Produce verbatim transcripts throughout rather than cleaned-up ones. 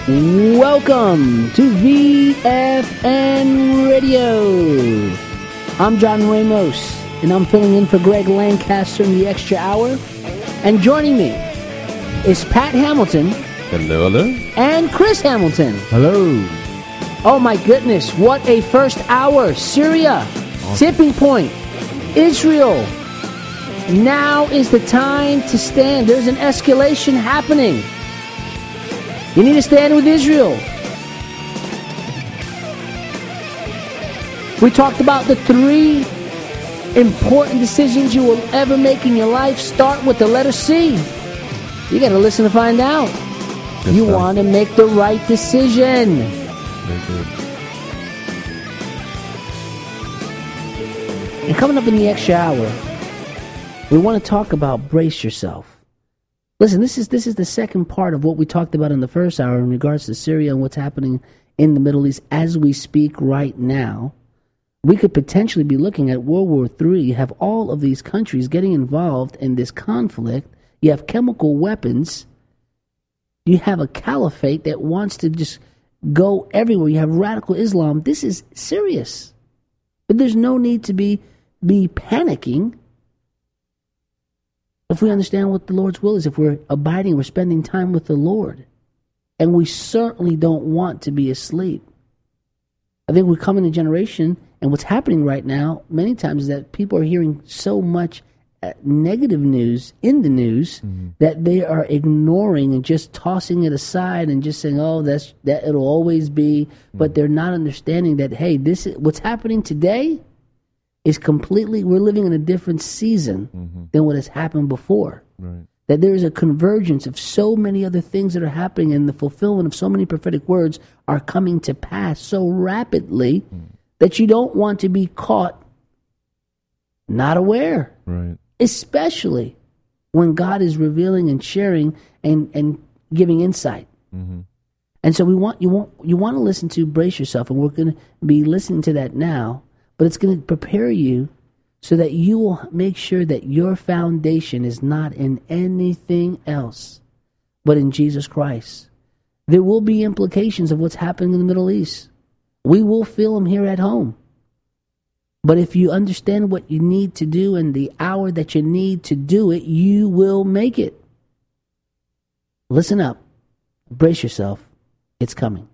Welcome to V F N Radio. I'm John Ramos, and I'm filling in for Greg Lancaster in the extra hour. And joining me is Pat Hamilton. Hello, hello. And Chris Hamilton. Hello. Oh my goodness, what a first hour. Syria, awesome. Tipping point, Israel. Now is the time to stand. There's an escalation happening. You need to stand with Israel. We talked about the three important decisions you will ever make in your life. Start with the letter C. You got to listen to find out. Good you want to make the right decision. Very good. And coming up in the extra hour, we want to talk about brace yourself. Listen, this is this is the second part of what we talked about in the first hour in regards to Syria and what's happening in the Middle East as we speak right now. We could potentially be looking at World War Three. You have all of these countries getting involved in this conflict. You have chemical weapons. You have a caliphate that wants to just go everywhere. You have radical Islam. This is serious. But there's no need to be be panicking. If we understand what the Lord's will is, if we're abiding, we're spending time with the Lord. And we certainly don't want to be asleep. I think we're coming a generation, and what's happening right now, many times, is that people are hearing so much uh, negative news in the news mm-hmm. that they are ignoring and just tossing it aside and just saying, oh, that's that it'll always be. Mm-hmm. But they're not understanding that, hey, this is what's happening today. Is completely, we're living in a different season mm-hmm. than what has happened before. Right. That there is a convergence of so many other things that are happening, and the fulfillment of so many prophetic words are coming to pass so rapidly mm. that you don't want to be caught not aware. Right. Especially when God is revealing and sharing and, and giving insight. Mm-hmm. And so we want you want you want to listen to Brace Yourself, and we're going to be listening to that now. But it's going to prepare you so that you will make sure that your foundation is not in anything else but in Jesus Christ. There will be implications of what's happening in the Middle East. We will feel them here at home. But if you understand what you need to do and the hour that you need to do it, you will make it. Listen up. Brace yourself. It's coming.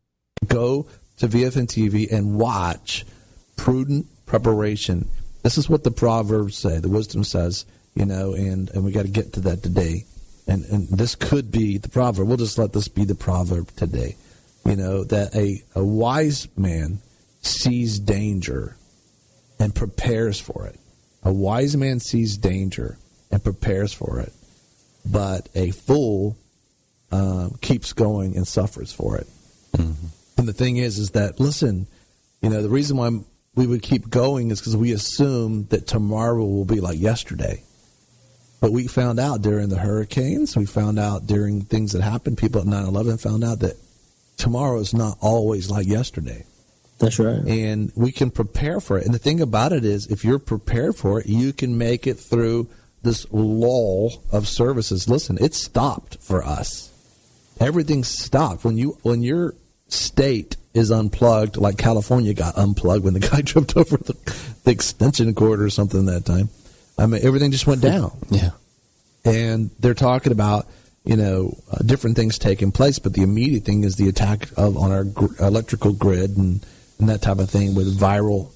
Go to V F N T V and watch Prudent Preparation. This is what the Proverbs say, the wisdom says, you know, and, and we got to get to that today. And and this could be the proverb. We'll just let this be the proverb today. You know, that a, a wise man sees danger and prepares for it. A wise man sees danger and prepares for it. But a fool uh, keeps going and suffers for it. Mm-hmm. And the thing is, is that, listen, you know, the reason why we would keep going is because we assume that tomorrow will be like yesterday. But we found out during the hurricanes, we found out during things that happened, people at nine eleven found out that tomorrow is not always like yesterday. That's right. And we can prepare for it. And the thing about it is, if you're prepared for it, you can make it through this lull of services. Listen, it stopped for us. Everything stopped. When you when your state is unplugged, like California got unplugged when the guy tripped over the, the extension cord or something that time. I mean, everything just went down. Yeah. And they're talking about, you know, uh, different things taking place, but the immediate thing is the attack of on our gr- electrical grid and, and that type of thing with viral,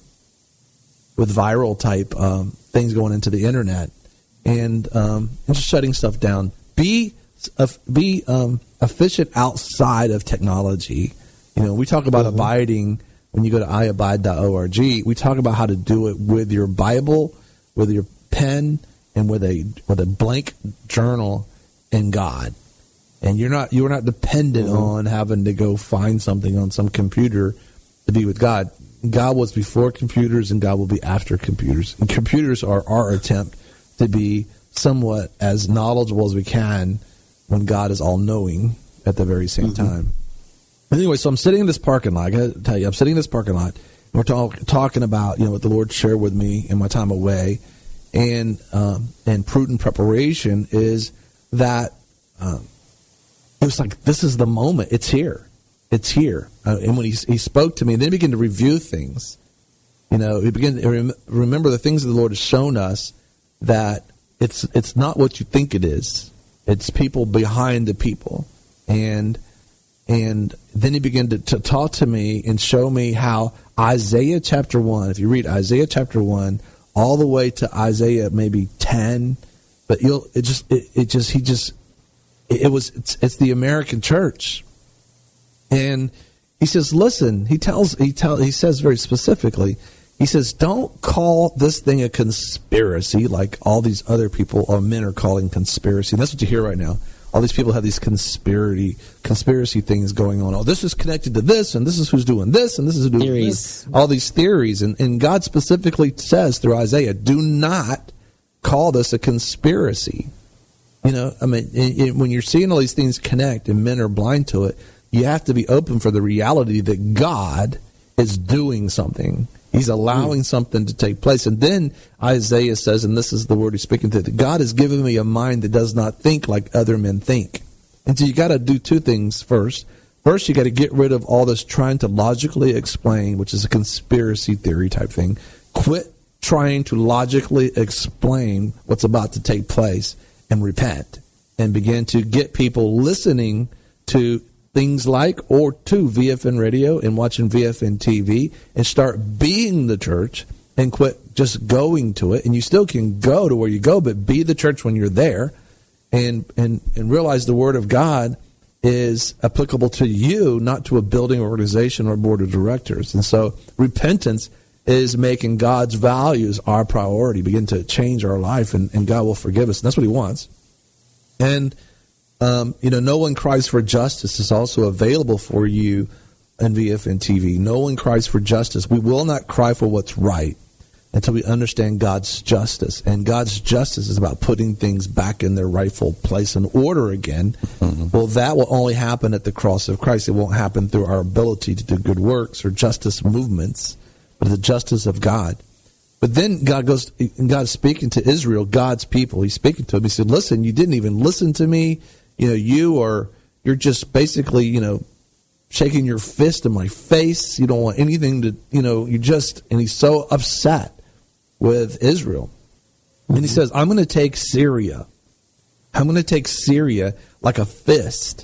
with viral type um, things going into the internet and, um, and just shutting stuff down. Be uh, be um, efficient outside of technology. You know, we talk about mm-hmm. abiding when you go to i abide dot org. We talk about how to do it with your Bible, with your pen, and with a with a blank journal and God. And you're not you're not dependent mm-hmm. on having to go find something on some computer to be with God. God was before computers, and God will be after computers. And computers are our attempt to be somewhat as knowledgeable as we can when God is all-knowing at the very same mm-hmm. time. Anyway, so I'm sitting in this parking lot. I got to tell you, I'm sitting in this parking lot. And we're talk, talking about, you know, what the Lord shared with me in my time away. And um, and prudent preparation is that um, it was like, this is the moment. It's here. It's here. Uh, and when he he spoke to me, then he began to review things. You know, he began to rem- remember the things that the Lord has shown us, that it's it's not what you think it is. It's people behind the people. And and then he began to, to talk to me and show me how Isaiah chapter one, if you read Isaiah chapter one, all the way to Isaiah maybe ten, but you'll it just it, it just he just it, it was it's, it's the American church. And he says, listen, he tells he tell he says very specifically, he says, don't call this thing a conspiracy like all these other people or men are calling conspiracy. And that's what you hear right now. All these people have these conspiracy conspiracy things going on. Oh, this is connected to this, and this is who's doing this, and this is who's doing Theories. this. All these theories. And, and God specifically says through Isaiah, do not call this a conspiracy. You know, I mean, it, it, when you're seeing all these things connect and men are blind to it, you have to be open for the reality that God is doing something. He's allowing mm. something to take place. And then Isaiah says, and this is the word he's speaking to, that God has given me a mind that does not think like other men think. And so you got to do two things first. First, you got to get rid of all this trying to logically explain, which is a conspiracy theory type thing. Quit trying to logically explain what's about to take place and repent and begin to get people listening to things like or to V F N radio and watching V F N T V and start being the church and quit just going to it. And you still can go to where you go, but be the church when you're there and, and, and realize the word of God is applicable to you, not to a building organization or board of directors. And so repentance is making God's values our priority, begin to change our life, and, and God will forgive us. And that's what he wants. And Um, you know, No One Cries for Justice is also available for you in V F N T V. No one cries for justice. We will not cry for what's right until we understand God's justice. And God's justice is about putting things back in their rightful place and order again. Mm-hmm. Well, that will only happen at the cross of Christ. It won't happen through our ability to do good works or justice movements, but the justice of God. But then God goes, God is speaking to Israel, God's people. He's speaking to them. He said, listen, you didn't even listen to me. You know, you are, you're just basically, you know, shaking your fist in my face. You don't want anything to, you know, you just, and he's so upset with Israel. Mm-hmm. And he says, I'm going to take Syria. I'm going to take Syria like a fist.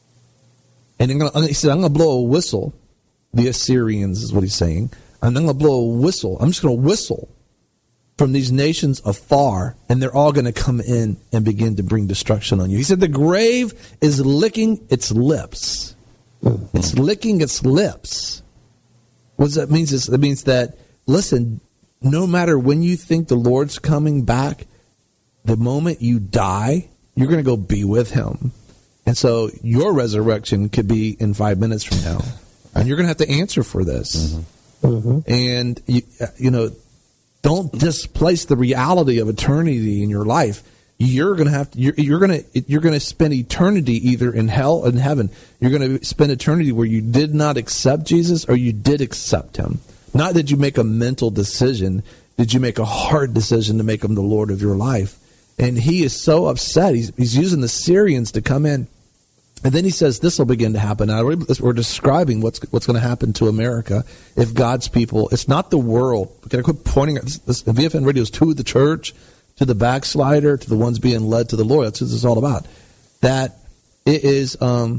And I'm gonna, he said, I'm going to blow a whistle. The Assyrians is what he's saying. And I'm going to blow a whistle. I'm just going to whistle from these nations afar, and they're all going to come in and begin to bring destruction on you. He said the grave is licking its lips. Mm-hmm. It's licking its lips. What does that mean? It means that, listen, no matter when you think the Lord's coming back, the moment you die, you're going to go be with him. And so your resurrection could be in five minutes from now. And you're going to have to answer for this. Mm-hmm. Mm-hmm. And, you, you know, don't displace the reality of eternity in your life. You're going to have to, you're, you're going to, you're going to spend eternity either in hell or in heaven. You're going to spend eternity where you did not accept Jesus or you did accept him. Not that you make a mental decision. Did you make a hard decision to make him the Lord of your life? And he is so upset. He's, he's using the Syrians to come in. And then he says this will begin to happen. Now, we're describing what's what's going to happen to America if God's people, it's not the world. We've got to quit pointing at this, this. V F N radio is to the church, to the backslider, to the ones being led to the Lord. That's what this is all about. That it is um,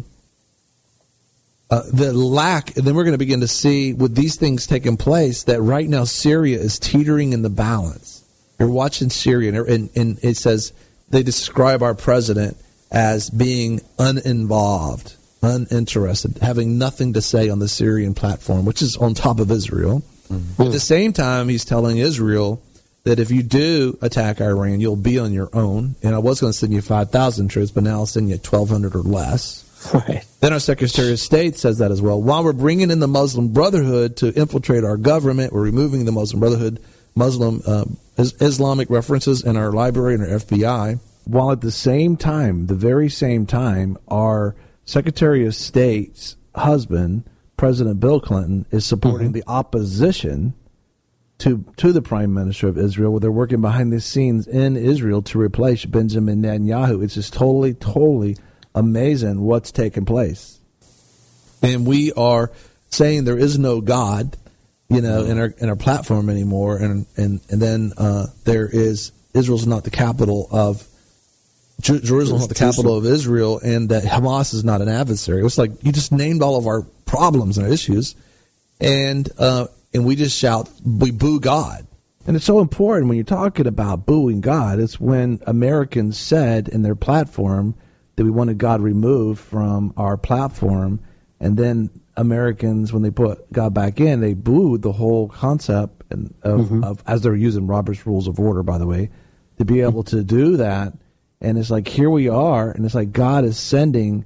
uh, the lack, and then we're going to begin to see with these things taking place that right now Syria is teetering in the balance. You're watching Syria, and, and, and it says they describe our president as being uninvolved, uninterested, having nothing to say on the Syrian platform, which is on top of Israel. Mm-hmm. At the same time, he's telling Israel that if you do attack Iran, you'll be on your own. And I was going to send you five thousand troops, but now I'll send you twelve hundred or less. Right. Then our Secretary of State says that as well. While we're bringing in the Muslim Brotherhood to infiltrate our government, we're removing the Muslim Brotherhood, Muslim uh, Islamic references in our library and our F B I. While at the same time, the very same time, our Secretary of State's husband, President Bill Clinton, is supporting mm-hmm. the opposition to to the Prime Minister of Israel, where they're working behind the scenes in Israel to replace Benjamin Netanyahu. It's just totally, totally amazing what's taking place. And we are saying there is no God, you know, in our in our platform anymore. And and and then uh, there is Israel's not the capital of Jer- Jerusalem's not the capital of Israel, and that Hamas is not an adversary. It was like you just named all of our problems and our issues, and uh, and we just shout, we boo God. And it's so important when you're talking about booing God. It's when Americans said in their platform that we wanted God removed from our platform, and then Americans, when they put God back in, they booed the whole concept and of, mm-hmm. of, as they're using Robert's Rules of Order, by the way, to be able to do that. And it's like, here we are, and it's like God is sending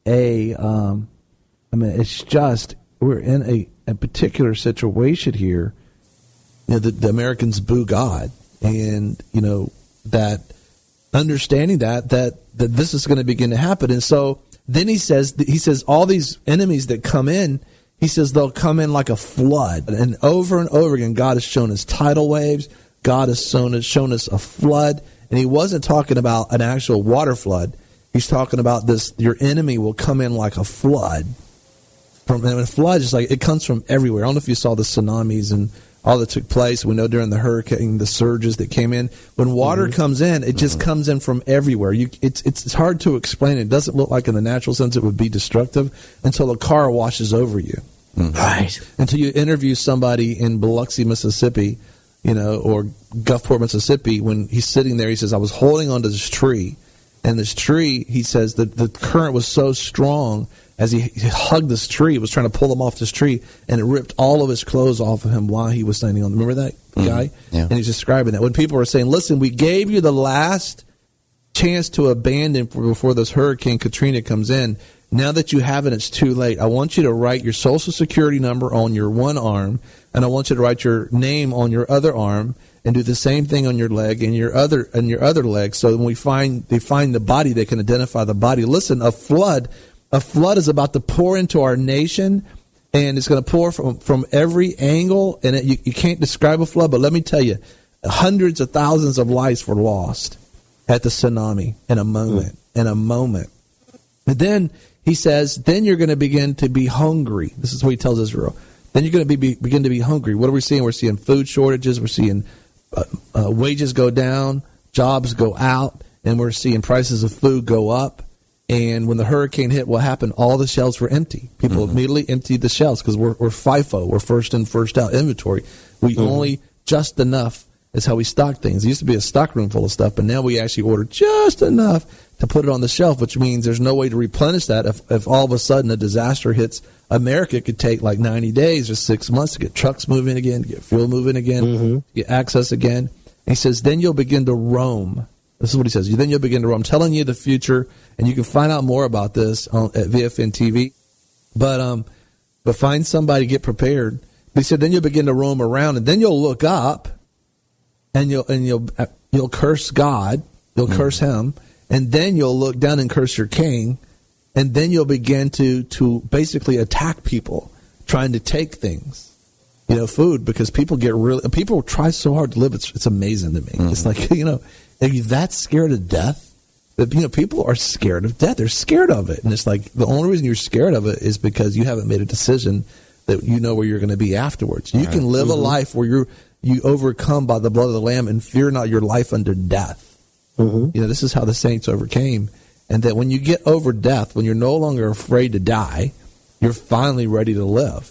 a, um, I mean, it's just, we're in a, a particular situation here. You know, the, the Americans boo God, and, you know, that understanding that, that, that this is going to begin to happen. And so then he says, he says, all these enemies that come in, he says they'll come in like a flood. And over and over again, God has shown us tidal waves. God has shown us, shown us a flood. And he wasn't talking about an actual water flood. He's talking about this, your enemy will come in like a flood. From, and a flood is like, it comes from everywhere. I don't know if you saw the tsunamis and all that took place. We know during the hurricane, the surges that came in. When water mm-hmm. comes in, it just mm-hmm. comes in from everywhere. You, it's, it's it's hard to explain. It doesn't look like in the natural sense it would be destructive until a car washes over you. Mm-hmm. Right. Until you interview somebody in Biloxi, Mississippi, you know, or Gulfport, Mississippi, when he's sitting there, he says, I was holding onto this tree. And this tree, he says, that the current was so strong as he, he hugged this tree, it was trying to pull him off this tree, and it ripped all of his clothes off of him while he was standing on. Remember that guy? Mm-hmm. Yeah. And he's describing that. When people are saying, listen, we gave you the last chance to abandon before this Hurricane Katrina comes in. Now that you have it, it's too late. I want you to write your social security number on your one arm, and I want you to write your name on your other arm, and do the same thing on your leg and your other and your other leg. So when we find they find the body, they can identify the body. Listen, a flood, a flood is about to pour into our nation, and it's going to pour from from every angle. And it, you, you can't describe a flood, but let me tell you, hundreds of thousands of lives were lost at the tsunami in a moment. Mm. In a moment, and then he says, then you're going to begin to be hungry. This is what he tells Israel. Then you're going to be, be begin to be hungry. What are we seeing? We're seeing food shortages. We're seeing Uh, uh, wages go down, jobs go out, and we're seeing prices of food go up. And when the hurricane hit, what happened? All the shelves were empty. People mm-hmm. immediately emptied the shelves because we're, we're FIFO. We're first in, first out inventory. We mm-hmm. only just enough is how we stock things. It used to be a stock room full of stuff, but now we actually order just enough to put it on the shelf, which means there's no way to replenish that. If, if all of a sudden a disaster hits America, it could take like ninety days or six months to get trucks moving again, to get fuel moving again, mm-hmm. get access again. And he says, then you'll begin to roam. This is what he says. Then you'll begin to roam. I'm telling you the future, and you can find out more about this on, at V F N T V. But um, but find somebody, get prepared. But he said, then you'll begin to roam around, and then you'll look up, and you'll and you'll you'll curse God, you'll mm-hmm. curse him, and then you'll look down and curse your king. And then you'll begin to, to basically attack people, trying to take things, you know, food, because people get really, people try so hard to live. It's it's amazing to me. Mm-hmm. It's like, you know, are you that scared of death? That, you know, people are scared of death. They're scared of it. And it's like, the only reason you're scared of it is because you haven't made a decision that you know where you're going to be afterwards. You right. can live mm-hmm. a life where you're, you overcome by the blood of the Lamb and fear not your life under death. Mm-hmm. You know, this is how the saints overcame. And that when you get over death, when you're no longer afraid to die, you're finally ready to live.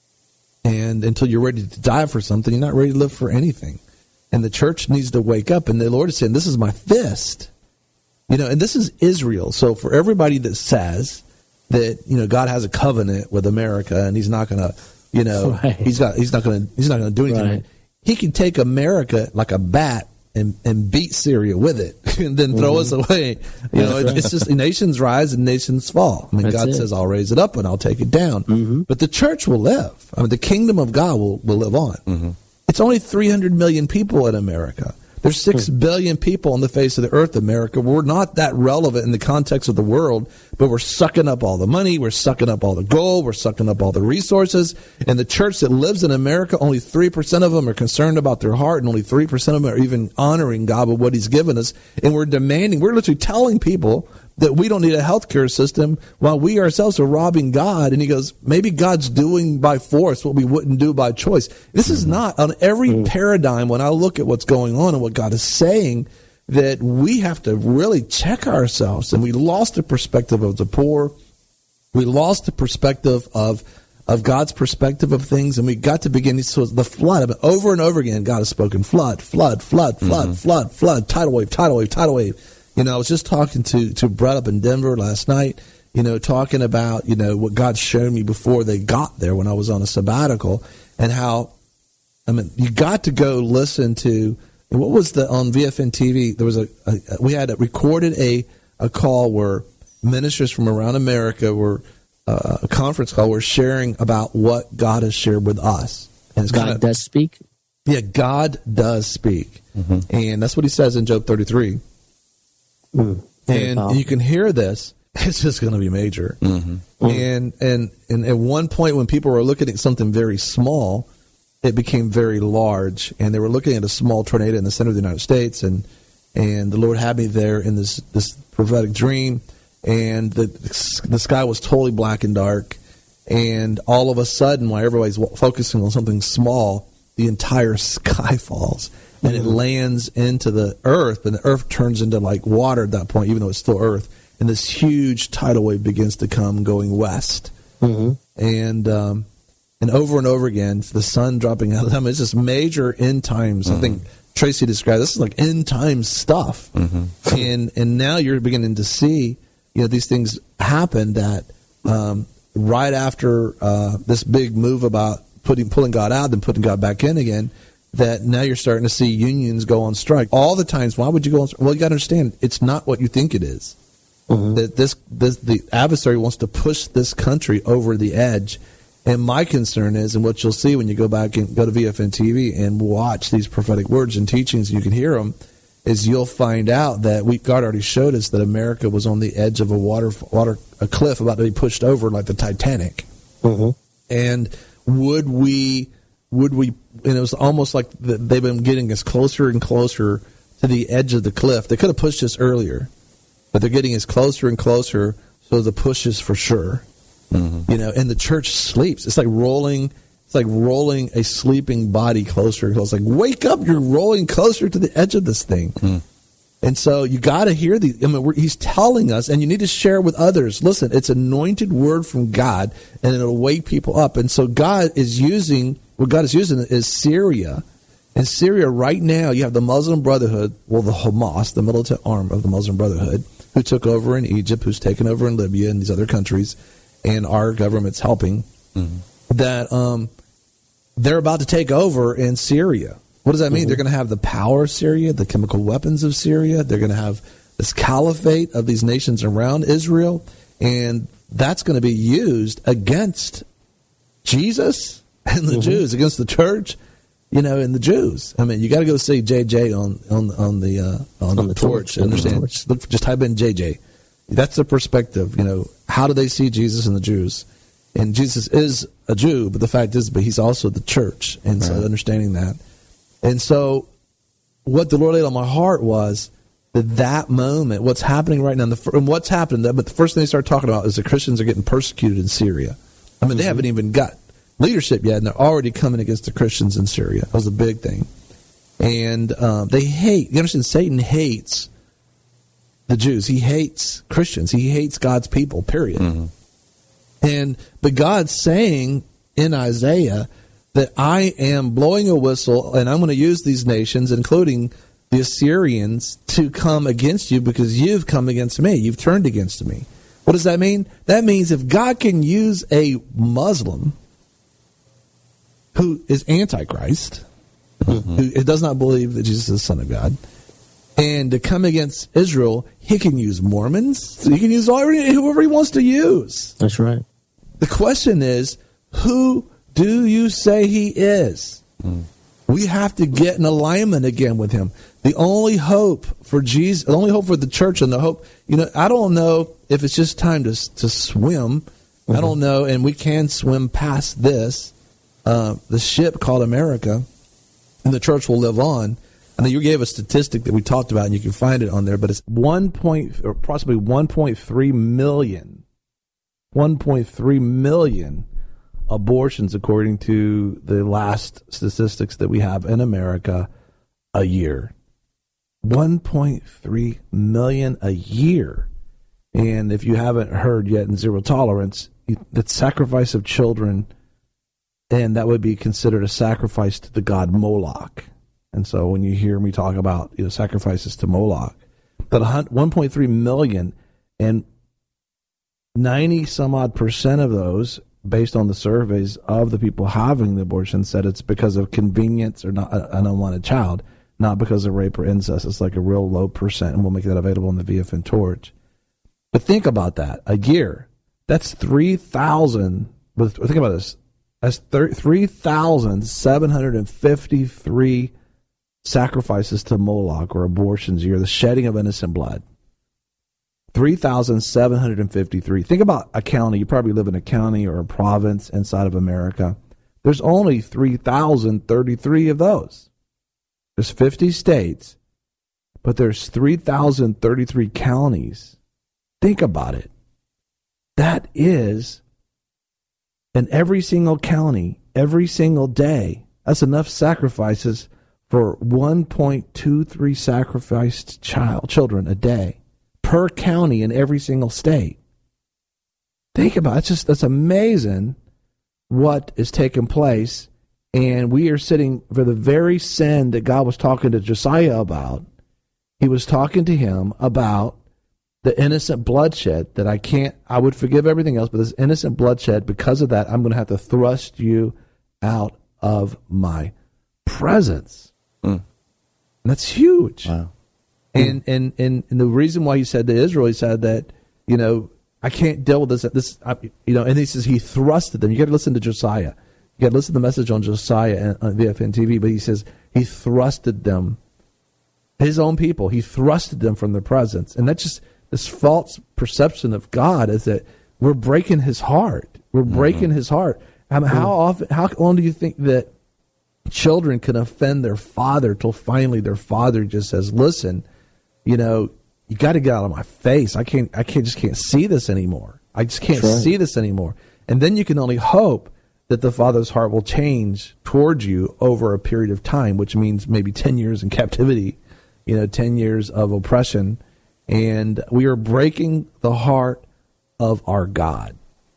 And until you're ready to die for something, you're not ready to live for anything. And the church needs to wake up. And the Lord is saying, this is my fist. You know, and this is Israel. So for everybody that says that, you know, God has a covenant with America and he's not going to, you know, right. he's got, he's not going to, he's not going to do anything. Right. He can take America like a bat and, and beat Syria with it and then throw mm-hmm. us away. You know, it's, it's just nations rise and nations fall. I mean, That's God it. says, I'll raise it up and I'll take it down. Mm-hmm. But the church will live. I mean, the kingdom of God will, will live on. Mm-hmm. It's only three hundred million people in America. There's six mm-hmm. billion people on the face of the earth, America. We're not that relevant in the context of the world, but we're sucking up all the money. We're sucking up all the gold. We're sucking up all the resources. And the church that lives in America, only three percent of them are concerned about their heart, and only three percent of them are even honoring God with what he's given us. And we're demanding, we're literally telling people that we don't need a healthcare system while we ourselves are robbing God. And he goes, maybe God's doing by force what we wouldn't do by choice. This is not on every mm-hmm. paradigm. When I look at what's going on and what God is saying, that we have to really check ourselves. And we lost the perspective of the poor. We lost the perspective of of God's perspective of things, and we got to begin. So the flood, over and over again, God has spoken. Flood, flood, flood, flood, mm-hmm. flood, flood, tidal wave, tidal wave, tidal wave. You know, I was just talking to, to Brett up in Denver last night, you know, talking about, you know, what God showed me before they got there when I was on a sabbatical, and how, I mean, you got to go listen to, what was the, on V F N T V, there was a, a we had a, recorded a, a call where ministers from around America were, uh, a conference call, were sharing about what God has shared with us. And it's God kinda, does speak? Yeah, God does speak. Mm-hmm. And that's what he says in Job thirty-three. Mm, and powerful. You can hear this. It's just going to be major. Mm-hmm. Mm. And, and and at one point when people were looking at something very small, it became very large. And they were looking at a small tornado in the center of the United States. And and the Lord had me there in this, this prophetic dream. And the the sky was totally black and dark. And all of a sudden, while everybody's focusing on something small, the entire sky falls. And it lands into the earth, and the earth turns into like water at that point, even though it's still earth. And this huge tidal wave begins to come going west. Mm-hmm. And um, and over and over again, the sun dropping out of them. It's just major end times. Mm-hmm. I think Tracy described this is like end time stuff. Mm-hmm. And and now you're beginning to see, you know, these things happen that um, right after uh, this big move about putting pulling God out, then putting God back in again, that now you're starting to see unions go on strike. All the times, why would you go on strike? Well, you got to understand, it's not what you think it is. Mm-hmm. That this, this, the adversary wants to push this country over the edge. And my concern is, and what you'll see when you go back and go to V F N T V and watch these prophetic words and teachings, you can hear them, is you'll find out that we, God already showed us that America was on the edge of a water, water, a cliff about to be pushed over like the Titanic. Mm-hmm. And would we... Would we, and it was almost like the, they've been getting us closer and closer to the edge of the cliff. They could have pushed us earlier, but they're getting us closer and closer, so the push is for sure. Mm-hmm. You know, and the church sleeps. It's like rolling, it's like rolling a sleeping body closer. It's like, wake up, you're rolling closer to the edge of this thing. Mm. And so you got to hear the, I mean, we're, he's telling us, and you need to share with others. Listen, it's anointed word from God, and it'll wake people up. And so God is using, what God is using is Syria. And Syria right now, you have the Muslim Brotherhood, well, the Hamas, the militant arm of the Muslim Brotherhood, who took over in Egypt, who's taken over in Libya and these other countries, and our government's helping, mm-hmm. that um, they're about to take over in Syria. What does that mean? Mm-hmm. They're going to have the power of Syria, the chemical weapons of Syria. They're going to have this caliphate of these nations around Israel, and that's going to be used against Jesus and the mm-hmm. Jews, against the church, you know, and the Jews. I mean, you got to go see J J on on on the uh, on, on the, the torch. torch understand? Torch. Look, just type in J J. That's the perspective. You know, how do they see Jesus and the Jews? And Jesus is a Jew, but the fact is, but he's also the church, and right. so understanding that. And so what the Lord laid on my heart was that that moment, what's happening right now, and, the, and what's happening, but the first thing they start talking about is the Christians are getting persecuted in Syria. I mean, mm-hmm. they haven't even got leadership yet, and they're already coming against the Christians in Syria. That was a big thing. And um, they hate, you understand, Satan hates the Jews. He hates Christians. He hates God's people, period. Mm-hmm. And but God's saying in Isaiah that I am blowing a whistle, and I'm going to use these nations, including the Assyrians, to come against you because you've come against me. You've turned against me. What does that mean? That means if God can use a Muslim who is Antichrist, mm-hmm. who does not believe that Jesus is the Son of God, and to come against Israel, he can use Mormons. He can use whoever he wants to use. That's right. The question is, who do you say he is? Mm. We have to get in alignment again with him. The only hope for Jesus, the only hope for the church, and the hope, you know, I don't know if it's just time to to swim. Mm-hmm. I don't know, and we can swim past this, uh, the ship called America, and the church will live on. I know you gave a statistic that we talked about, and you can find it on there, but it's one point, or possibly one point three million, one point three million abortions, according to the last statistics that we have in America, a year. one point three million a year. And if you haven't heard yet in Zero Tolerance, the sacrifice of children, and that would be considered a sacrifice to the god Moloch. And so when you hear me talk about, you know, sacrifices to Moloch, that one point three million, and ninety some odd percent of those, based on the surveys of the people having the abortion, said it's because of convenience or not an unwanted child, not because of rape or incest. It's like a real low percent, and we'll make that available in the V F N Torch. But think about that. A year, that's three thousand, think about this, that's three thousand seven hundred fifty-three sacrifices to Moloch or abortions a year, the shedding of innocent blood. three thousand seven hundred fifty-three. Think about a county. You probably live in a county or a province inside of America. There's only three thousand thirty-three of those. There's fifty states, but there's three thousand thirty-three counties. Think about it. That is, in every single county, every single day, that's enough sacrifices for one point two three sacrificed child children a day per county in every single state. Think about it. It's just, that's amazing what is taking place. And we are sitting for the very sin that God was talking to Josiah about. He was talking to him about the innocent bloodshed that I can't, I would forgive everything else, but this innocent bloodshed, because of that, I'm going to have to thrust you out of my presence. Mm. And that's huge. Wow. And, and and and the reason why he said to Israel, he said that, you know, I can't deal with this. This, I, you know, and he says he thrusted them. You got to listen to Josiah. You got to listen to the message on Josiah on V F N T V. But he says he thrusted them, his own people. He thrusted them from their presence, and that's just this false perception of God is that we're breaking His heart. We're breaking mm-hmm. His heart. I mean, how often? How long do you think that children can offend their father till finally their father just says, "Listen, you know, you got to get out of my face. I can't, I can't, just can't see this anymore. I just can't right. see this anymore." And then you can only hope that the father's heart will change towards you over a period of time, which means maybe ten years in captivity, you know, ten years of oppression. And we are breaking the heart of our God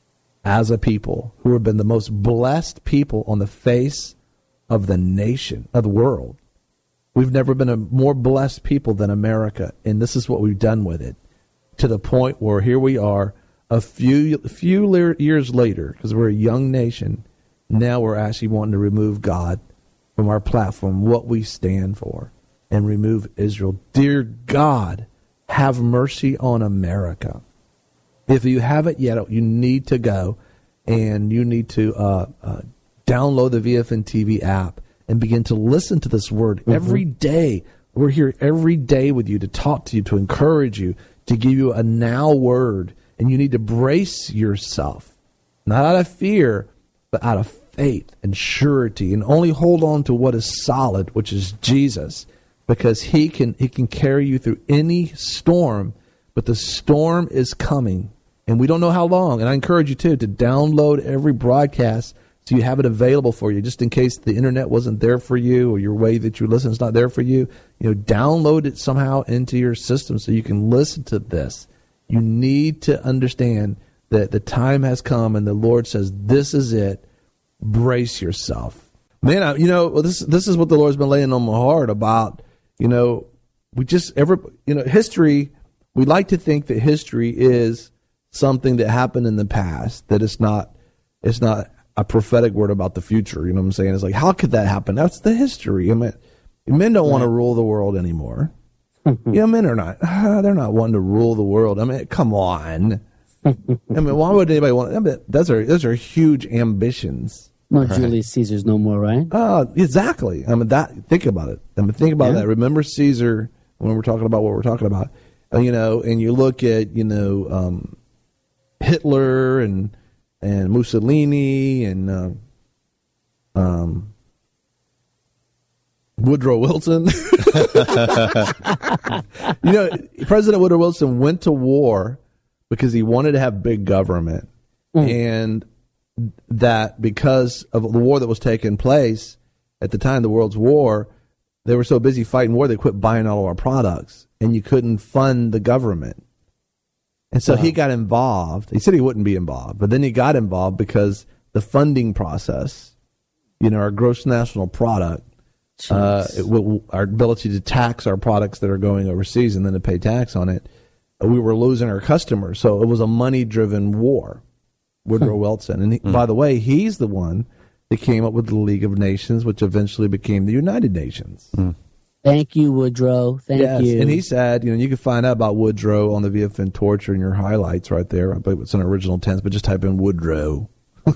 as a people who have been the most blessed people on the face of the nation, of the world. We've never been a more blessed people than America, and this is what we've done with it, to the point where here we are a few few le- years later, because we're a young nation, now we're actually wanting to remove God from our platform, what we stand for, and remove Israel. Dear God, have mercy on America. If you haven't yet, you need to go, and you need to uh, uh, download the V F N T V app and begin to listen to this word mm-hmm. every day. We're here every day with you to talk to you, to encourage you, to give you a now word. And you need to brace yourself, not out of fear, but out of faith and surety, and only hold on to what is solid, which is Jesus, because he can he can carry you through any storm. But the storm is coming, and we don't know how long. And I encourage you, too, to download every broadcast so you have it available for you, just in case the internet wasn't there for you or your way that you listen is not there for you. You know, download it somehow into your system so you can listen to this. You need to understand that the time has come, and the Lord says, this is it. Brace yourself. Man, I, you know, this this is what the Lord's been laying on my heart about, you know, we just, ever, you know, history, we like to think that history is something that happened in the past, that it's not, it's not a prophetic word about the future. You know what I'm saying? It's like, how could that happen? That's the history. I mean, men don't right. want to rule the world anymore. You know, men are not, uh, they're not wanting to rule the world. I mean, come on. I mean, why would anybody want, I mean, those are, those are huge ambitions. No, right. Julius Caesar's no more, right? Uh, exactly. I mean, that, think about it. I mean, think about yeah. that. Remember Caesar when we're talking about what we're talking about, uh, you know, and you look at, you know, um, Hitler and, and Mussolini and, uh, um, Woodrow Wilson. You know, President Woodrow Wilson went to war because he wanted to have big government. Mm. And that because of the war that was taking place at the time, the World's War, they were so busy fighting war, they quit buying all of our products, and you couldn't fund the government. And so wow. he got involved. He said he wouldn't be involved, but then he got involved because the funding process, you know, our gross national product, uh, it will, our ability to tax our products that are going overseas and then to pay tax on it, we were losing our customers. So it was a money-driven war. Woodrow Wilson. And he, mm. by the way, he's the one that came up with the League of Nations, which eventually became the United Nations. Mm. Thank you, Woodrow. Thank yes. you. And he said, you know, you can find out about Woodrow on the V F N Torture in your highlights right there. I believe it's an original tense, but just type in Woodrow.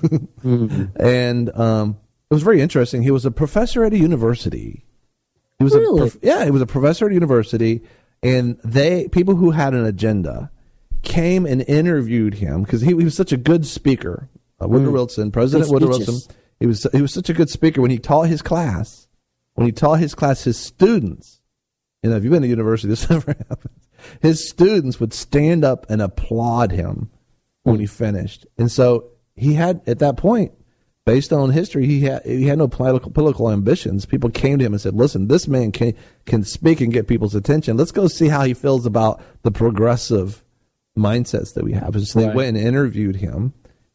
mm-hmm. And um, it was very interesting. He was a professor at a university. He was really? a prof- yeah, he was a professor at a university, and they people who had an agenda came and interviewed him because he, he was such a good speaker. Uh, Woodrow mm. Wilson, President Woodrow Wilson, he was he was such a good speaker when he taught his class. When he taught his class, his students, you know, if you've been to university, this never happens. His students would stand up and applaud him when he finished. And so he had, at that point, based on history, he had he had no political, political ambitions. People came to him and said, listen, this man can, can speak and get people's attention. Let's go see how he feels about the progressive mindsets that we have. And so they right. went and interviewed him,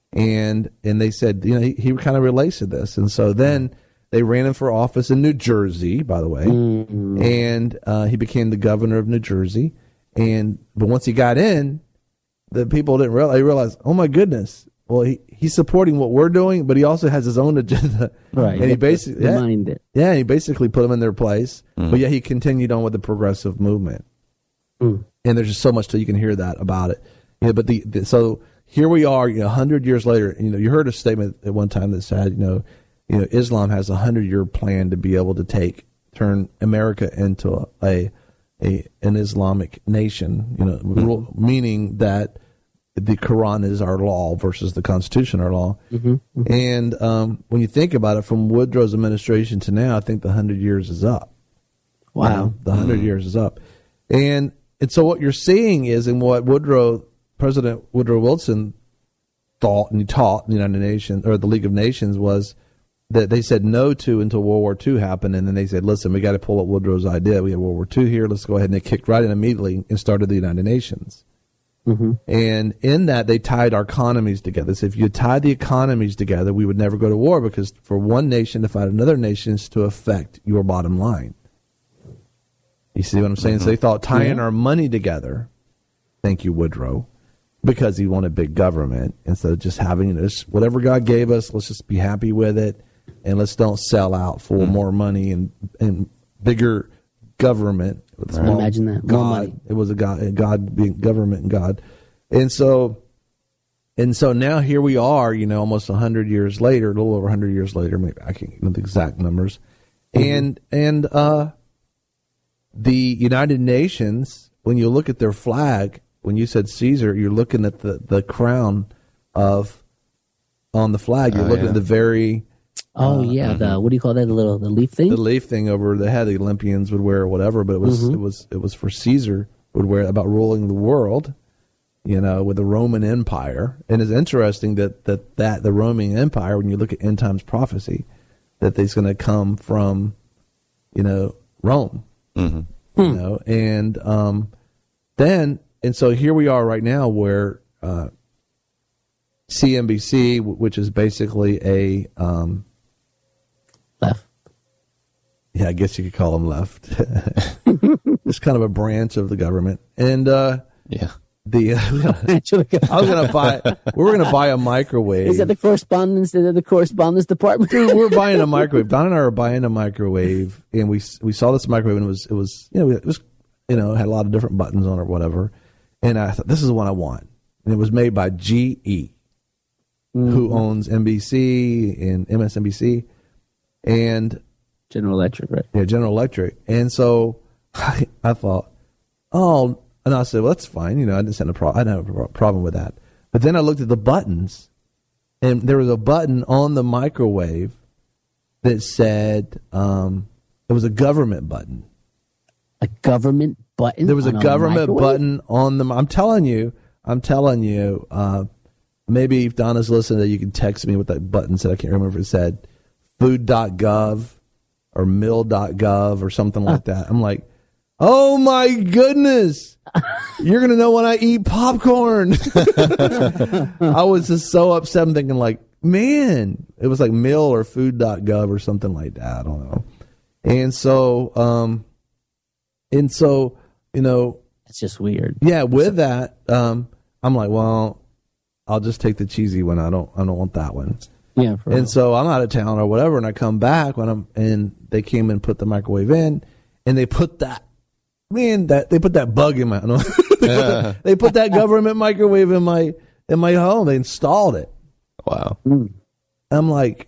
and and they said, you know, he, he kind of relates to this. And so then they ran him for office in New Jersey, by the way, mm-hmm. and uh, he became the governor of New Jersey. And but once he got in, the people didn't realize, they realized, oh my goodness, well, he, he's supporting what we're doing, but he also has his own agenda. Right. And he basically yeah, mind it. yeah, he basically put them in their place. Mm. But yeah, he continued on with the progressive movement. Mm. And there's just so much that you can hear that about it. You know, but the, the so here we are, you know, a hundred years later. You know, you heard a statement at one time that said, you know, you know, Islam has a hundred year plan to be able to take turn America into a, a, a an Islamic nation. You know, mm-hmm. meaning that the Quran is our law versus the Constitution our law. Mm-hmm. Mm-hmm. And um, when you think about it, from Woodrow's administration to now, I think the hundred years is up. Wow, you know, the hundred mm-hmm. years is up, and. And so what you're seeing is in what Woodrow, President Woodrow Wilson thought and he taught in the United Nations or the League of Nations was that they said no to until World War Two happened. And then they said, listen, we got to pull up Woodrow's idea. We have World War Two here. Let's go ahead. And they kicked right in immediately and started the United Nations. Mm-hmm. And in that, they tied our economies together. So if you tie the economies together, we would never go to war because for one nation to fight another nation is to affect your bottom line. You see what I'm saying? Mm-hmm. So they thought tying yeah. our money together, thank you, Woodrow, because he wanted big government instead of just having this, whatever God gave us, let's just be happy with it, and let's don't sell out for mm-hmm. more money and, and bigger government. With right. small Imagine that. More God. money. It was a God, God being government and God. And so, and so now here we are, you know, almost one hundred years later, a little over one hundred years later, maybe I can't know the exact numbers. Mm-hmm. And, and, uh, the United Nations, when you look at their flag, when you said Caesar, you're looking at the, the crown of on the flag. You're oh, looking yeah. at the very oh uh, yeah, mm-hmm. the what do you call that? The little the leaf thing. The leaf thing over the head. The Olympians would wear or whatever, but it was mm-hmm. it was it was for Caesar would wear it about ruling the world, you know, with the Roman Empire. And it's interesting that that, that the Roman Empire, when you look at end times prophecy, that it's going to come from, you know, Rome. Mm-hmm. You know, and um, then and so here we are right now, where uh, C N B C, which is basically a um, left, yeah, I guess you could call them left. It's kind of a branch of the government, and uh, yeah. The uh, I was gonna buy. We were gonna buy a microwave. Is that the correspondence? Is that the correspondence department? we were buying a microwave. Don and I were buying a microwave, and we we saw this microwave, and it was it was you know it was you know it had a lot of different buttons on it or whatever. And I thought, this is the one I want. And it was made by G E, mm-hmm. who owns N B C and M S N B C, and General Electric, right? Yeah, General Electric. And so I, I thought, oh. And I said, well, that's fine. You know, I didn't have a problem. I didn't have a problem with that. But then I looked at the buttons, and there was a button on the microwave that said, um, It was a government button. A government button? There was a on government microwave? button on them. I'm telling you, I'm telling you, uh, maybe if Donna's listening, that you can text me what that button said. I can't remember if it said food dot gov or mill dot gov or something like that. I'm like, oh my goodness, you're going to know when I eat popcorn. I was just so upset. I'm thinking like, man, it was like mill or food dot gov or something like that. I don't know. And so, um, and so, you know, It's just weird. yeah, with that, um, I'm like, well, I'll just take the cheesy one. I don't, I don't want that one. Yeah. For And real. so I'm out of town or whatever, and I come back when I'm, and they came and put the microwave in, and they put that, man, that they put that bug in my, no, they, put that, they put that government microwave in my in my home. They installed it. Wow. I'm like,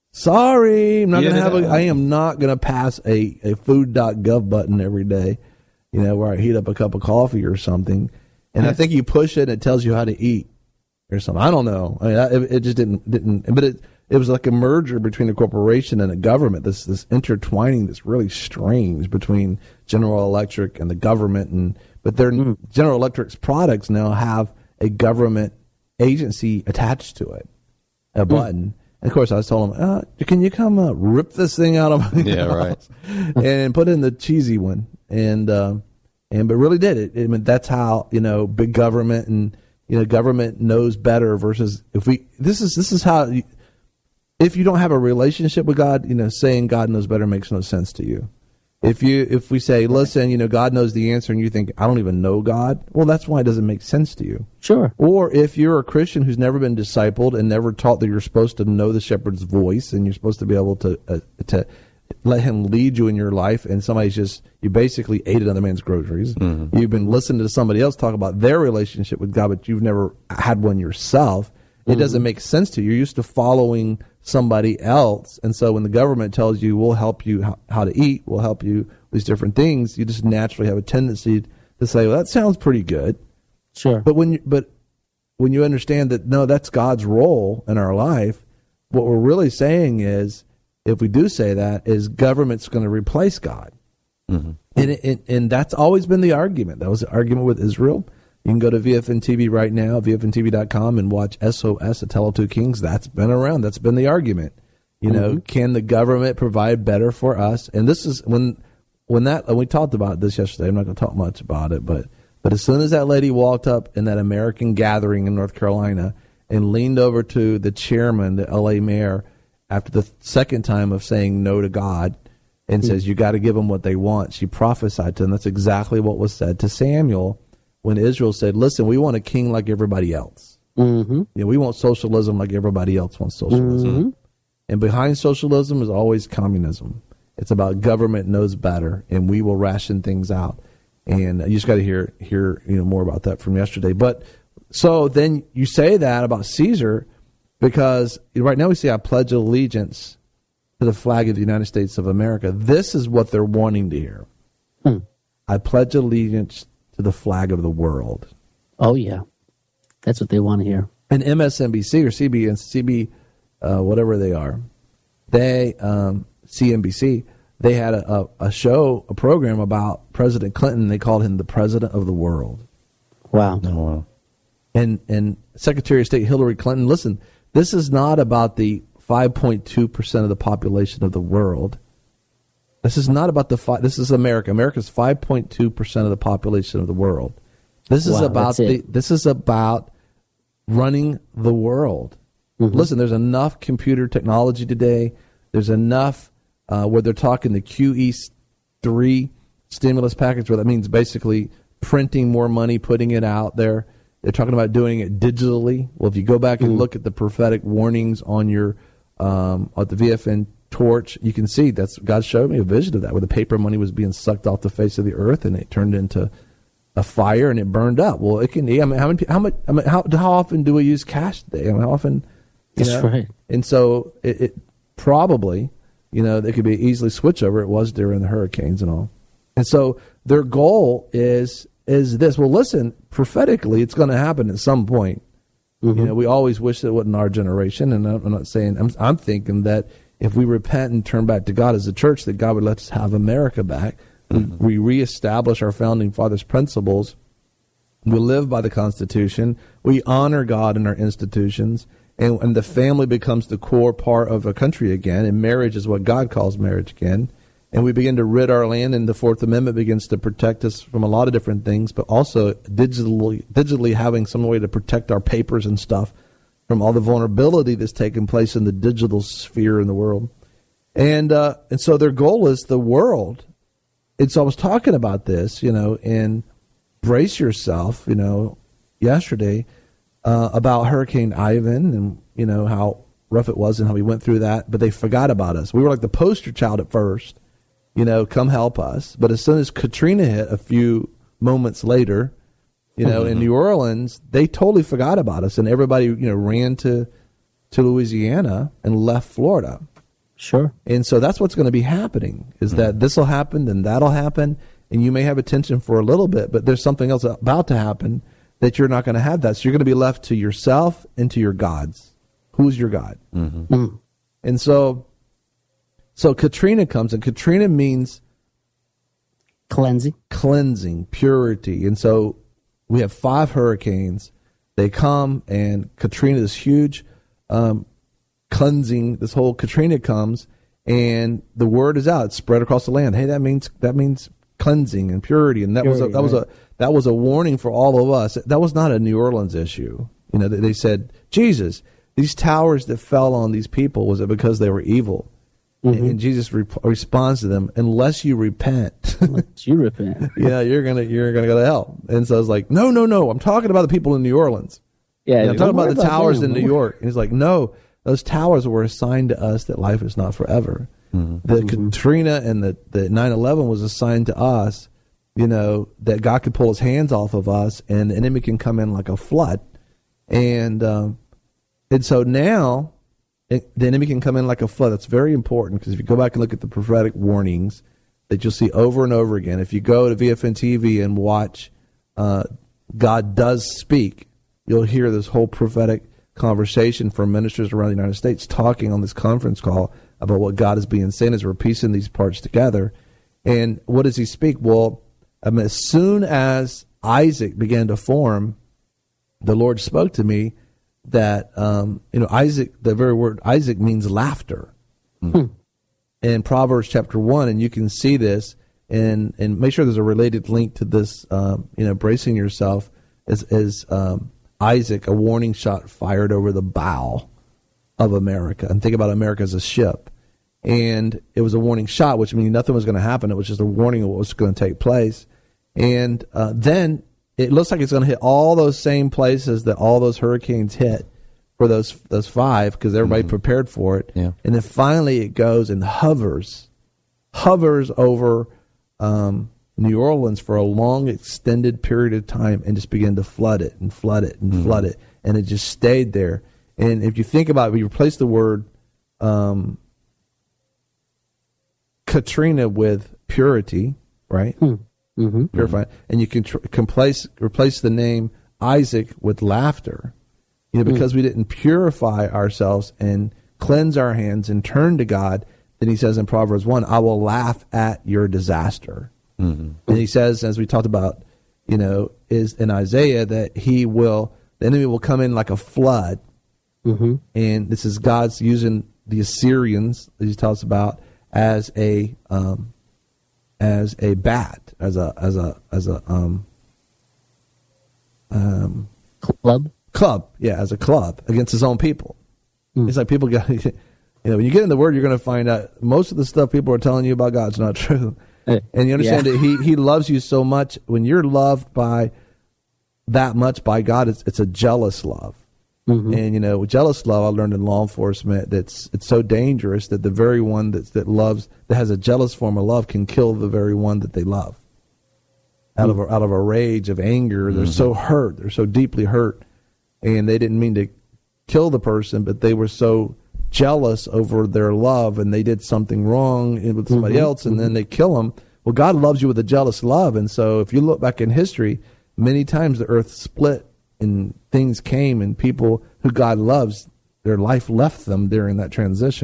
sorry, I'm not Yeah. gonna have a, I am not gonna pass a a food dot gov button every day, you know, where I heat up a cup of coffee or something, and I think you push it and it tells you how to eat or something. I don't know. I mean, I, it, it just didn't didn't, but it it was like a merger between a corporation and a government. This this intertwining that's really strange between General Electric and the government, and but their General Electric's products now have a government agency attached to it, a button. And of course, I was told him, uh, "Can you come uh, rip this thing out of my Yeah, house and put in the cheesy one?" And uh, and but really did it. I mean, that's how, you know, big government and, you know, government knows better versus if we. This is this is how. You, if you don't have a relationship with God, you know, saying God knows better makes no sense to you. If you if we say, listen, you know, God knows the answer, and you think, I don't even know God, well, that's why it doesn't make sense to you. Sure. Or if you're a Christian who's never been discipled and never taught that you're supposed to know the shepherd's voice and you're supposed to be able to uh, to let him lead you in your life, and somebody's just, you basically ate another man's groceries. Mm-hmm. You've been listening to somebody else talk about their relationship with God, but you've never had one yourself. It mm-hmm. doesn't make sense to you. You're used to following somebody else. And so when the government tells you, we'll help you how, how to eat, we'll help you with these different things, you just naturally have a tendency to say, well, that sounds pretty good. Sure. But when you, but when you understand that, no, that's God's role in our life, what we're really saying is, if we do say that, is government's going to replace God. Mm-hmm. And, it, it, and that's always been the argument. That was the argument with Israel. You can go to V F N T V right now, V F N T V dot com, and watch S O S, A Tale of Two Kings. That's been around. That's been the argument. You know, mm-hmm. Can the government provide better for us? And this is when when that, and we talked about this yesterday. I'm not going to talk much about it, but but as soon as that lady walked up in that American gathering in North Carolina and leaned over to the chairman, the L A mayor, after the second time of saying no to God, and mm-hmm. says, you got to give them what they want, she prophesied to them. That's exactly what was said to Samuel when Israel said, listen, we want a king like everybody else. Mm-hmm. You know, we want socialism like everybody else wants socialism. Mm-hmm. And behind socialism is always communism. It's about government knows better, and we will ration things out. And you just got to hear hear you know more about that from yesterday. But so then you say that about Caesar, because right now we say, I pledge allegiance to the flag of the United States of America. This is what they're wanting to hear. Hmm. I pledge allegiance to the flag of the world. Oh, yeah. That's what they want to hear. And M S N B C or C B S, C B, uh, whatever they are, they, um, C N B C, they had a, a, a show, a program about President Clinton. They called him the president of the world. Wow. Oh, wow. And, and Secretary of State Hillary Clinton, listen, this is not about the five point two percent of the population of the world. This is not about the five. This is America. America's five point two percent of the population of the world. This is wow, about the. This is about running the world. Mm-hmm. Listen, there's enough computer technology today. There's enough uh, where they're talking the Q E three stimulus package, where that means basically printing more money, putting it out there. They're talking about doing it digitally. Well, if you go back and mm-hmm. look at the prophetic warnings on your um, at the V F N torch, you can see that's God showed me a vision of that, where the paper money was being sucked off the face of the earth, and it turned into a fire and it burned up. Well, it can. I mean, how many? How much? I mean, how how often do we use cash today? I mean, how often? You That's know? right. And so it, it probably, you know, it could be easily switch over. It was during the hurricanes and all. And so their goal is is this. Well, listen, prophetically, it's going to happen at some point. Mm-hmm. You know, we always wish it wasn't our generation, and I'm not saying. I'm I'm thinking that if we repent and turn back to God as a church, that God would let us have America back. Mm-hmm. We, we reestablish our founding fathers' principles. We live by the Constitution. We honor God in our institutions. And, and the family becomes the core part of a country again. And marriage is what God calls marriage again. And we begin to rid our land, and the Fourth Amendment begins to protect us from a lot of different things, but also digitally, digitally having some way to protect our papers and stuff from all the vulnerability that's taking place in the digital sphere in the world. And uh, and so their goal is the world. And so I was talking about this, you know, and brace yourself, you know, yesterday uh, about Hurricane Ivan and, you know, how rough it was and how we went through that, but they forgot about us. We were like the poster child at first. You know, come help us. But as soon as Katrina hit a few moments later, you know, mm-hmm. in New Orleans, they totally forgot about us. And everybody, you know, ran to, to Louisiana and left Florida. Sure. And so that's what's going to be happening, is mm-hmm. that this will happen, then that'll happen. And you may have attention for a little bit, but there's something else about to happen that you're not going to have that. So you're going to be left to yourself and to your gods. Who's your God? Mm-hmm. Mm-hmm. And so... So Katrina comes, and Katrina means cleansing, cleansing, purity. And so we have five hurricanes. They come, and Katrina, this huge um, cleansing, this whole Katrina comes, and the word is out. It's spread across the land. Hey, that means that means cleansing and purity. And that purity, was a, that right. was a that was a warning for all of us. That was not a New Orleans issue. You know, they, they said, Jesus, these towers that fell on these people, was it because they were evil? Mm-hmm. And Jesus re- responds to them, unless you repent, unless you repent, yeah, you're gonna you're gonna go to hell. And so I was like, no, no, no, I'm talking about the people in New Orleans. Yeah, you know, I'm talking about the about towers them. in New York. And he's like, no, those towers were assigned to us that life is not forever. Mm-hmm. The mm-hmm. Katrina and the the nine eleven was assigned to us. You know, that God could pull His hands off of us, and the enemy can come in like a flood, and um, and so now. It, the enemy can come in like a flood. That's very important, because if you go back and look at the prophetic warnings that you'll see over and over again, if you go to V F N T V and watch uh, God Does Speak, you'll hear this whole prophetic conversation from ministers around the United States talking on this conference call about what God is being saying as we're piecing these parts together. And what does He speak? Well, I mean, as soon as Isaac began to form, the Lord spoke to me that, um, you know, Isaac, the very word Isaac means laughter. Hmm. In Proverbs chapter one, and you can see this, and, and make sure there's a related link to this, um, you know, bracing yourself, as, as um, Isaac, a warning shot fired over the bow of America. And think about America as a ship. And it was a warning shot, which means nothing was going to happen. It was just a warning of what was going to take place. And uh, then it looks like it's going to hit all those same places that all those hurricanes hit for those those five, because everybody mm-hmm. prepared for it. Yeah. And then finally it goes and hovers, hovers over um, New Orleans for a long, extended period of time, and just began to flood it and flood it and mm-hmm. flood it. And it just stayed there. And if you think about it, we replace the word um, Katrina with purity, right? Hmm. Mm-hmm. Purify, and you can tr- replace replace the name Isaac with laughter, you know, because mm. we didn't purify ourselves and cleanse our hands and turn to God. Then He says in Proverbs one, "I will laugh at your disaster." Mm-hmm. And He says, as we talked about, you know, is in Isaiah, that He will, the enemy will come in like a flood, mm-hmm. and this is God's using the Assyrians that He talks about as a um, as a bat, as a as a as a um um club club, yeah, as a club against His own people. Mm. It's like people got, you know, when you get in the Word, you're going to find out most of the stuff people are telling you about God's not true, and you understand yeah. that He He loves you so much. When you're loved by that much by God, it's it's a jealous love. Mm-hmm. And, you know, jealous love, I learned in law enforcement, that's it's so dangerous that the very one that's, that loves, that has a jealous form of love, can kill the very one that they love. Out mm-hmm. of a, out of a rage of anger, they're mm-hmm. so hurt, they're so deeply hurt, and they didn't mean to kill the person, but they were so jealous over their love, and they did something wrong with somebody mm-hmm. else, and mm-hmm. then they kill them. Well, God loves you with a jealous love, and so if you look back in history, many times the earth split, and things came, and people who God loves, their life left them during that transition.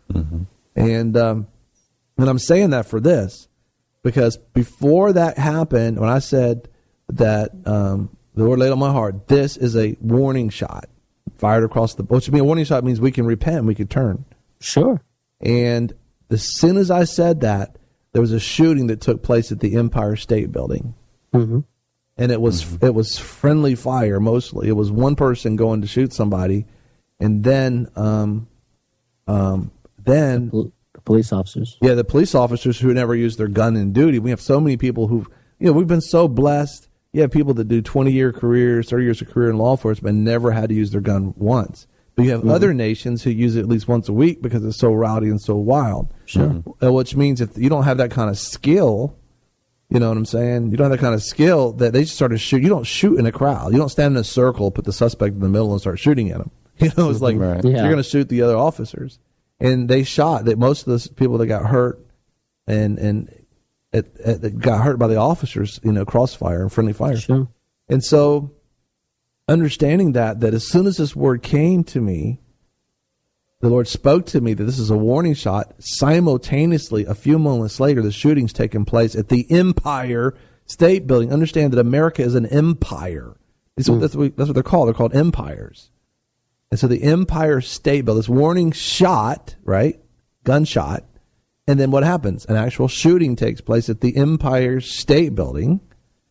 Mm-hmm. And um, and I'm saying that for this, because before that happened, when I said that um, the Lord laid on my heart, this is a warning shot fired across the, which means a warning shot means we can repent, we can turn. Sure. And as soon as I said that, there was a shooting that took place at the Empire State Building. Mm-hmm. And it was mm-hmm. it was friendly fire mostly. It was one person going to shoot somebody, and then um, um, then the, pol- the police officers. Yeah, the police officers who never used their gun in duty. We have so many people who, you know, we've been so blessed. You have people that do twenty year careers, thirty years of career in law enforcement, and never had to use their gun once. But you have mm-hmm. other nations who use it at least once a week because it's so rowdy and so wild. Sure. Mm-hmm. Which means if you don't have that kind of skill. You know what I'm saying? You don't have that kind of skill that they just started shoot. You don't shoot in a crowd. You don't stand in a circle, put the suspect in the middle, and start shooting at him. You know, it's like right. yeah. you're going to shoot the other officers, and they shot. That most of the people that got hurt and and it, it got hurt by the officers. You know, crossfire and friendly fire. Sure. And so, understanding that that as soon as this word came to me, the Lord spoke to me that this is a warning shot. Simultaneously, a few moments later, the shooting's taking place at the Empire State Building. Understand that America is an empire. Mm. That's, what, that's what they're called. They're called empires. And so the Empire State Building, this warning shot, right? Gunshot. And then what happens? An actual shooting takes place at the Empire State Building.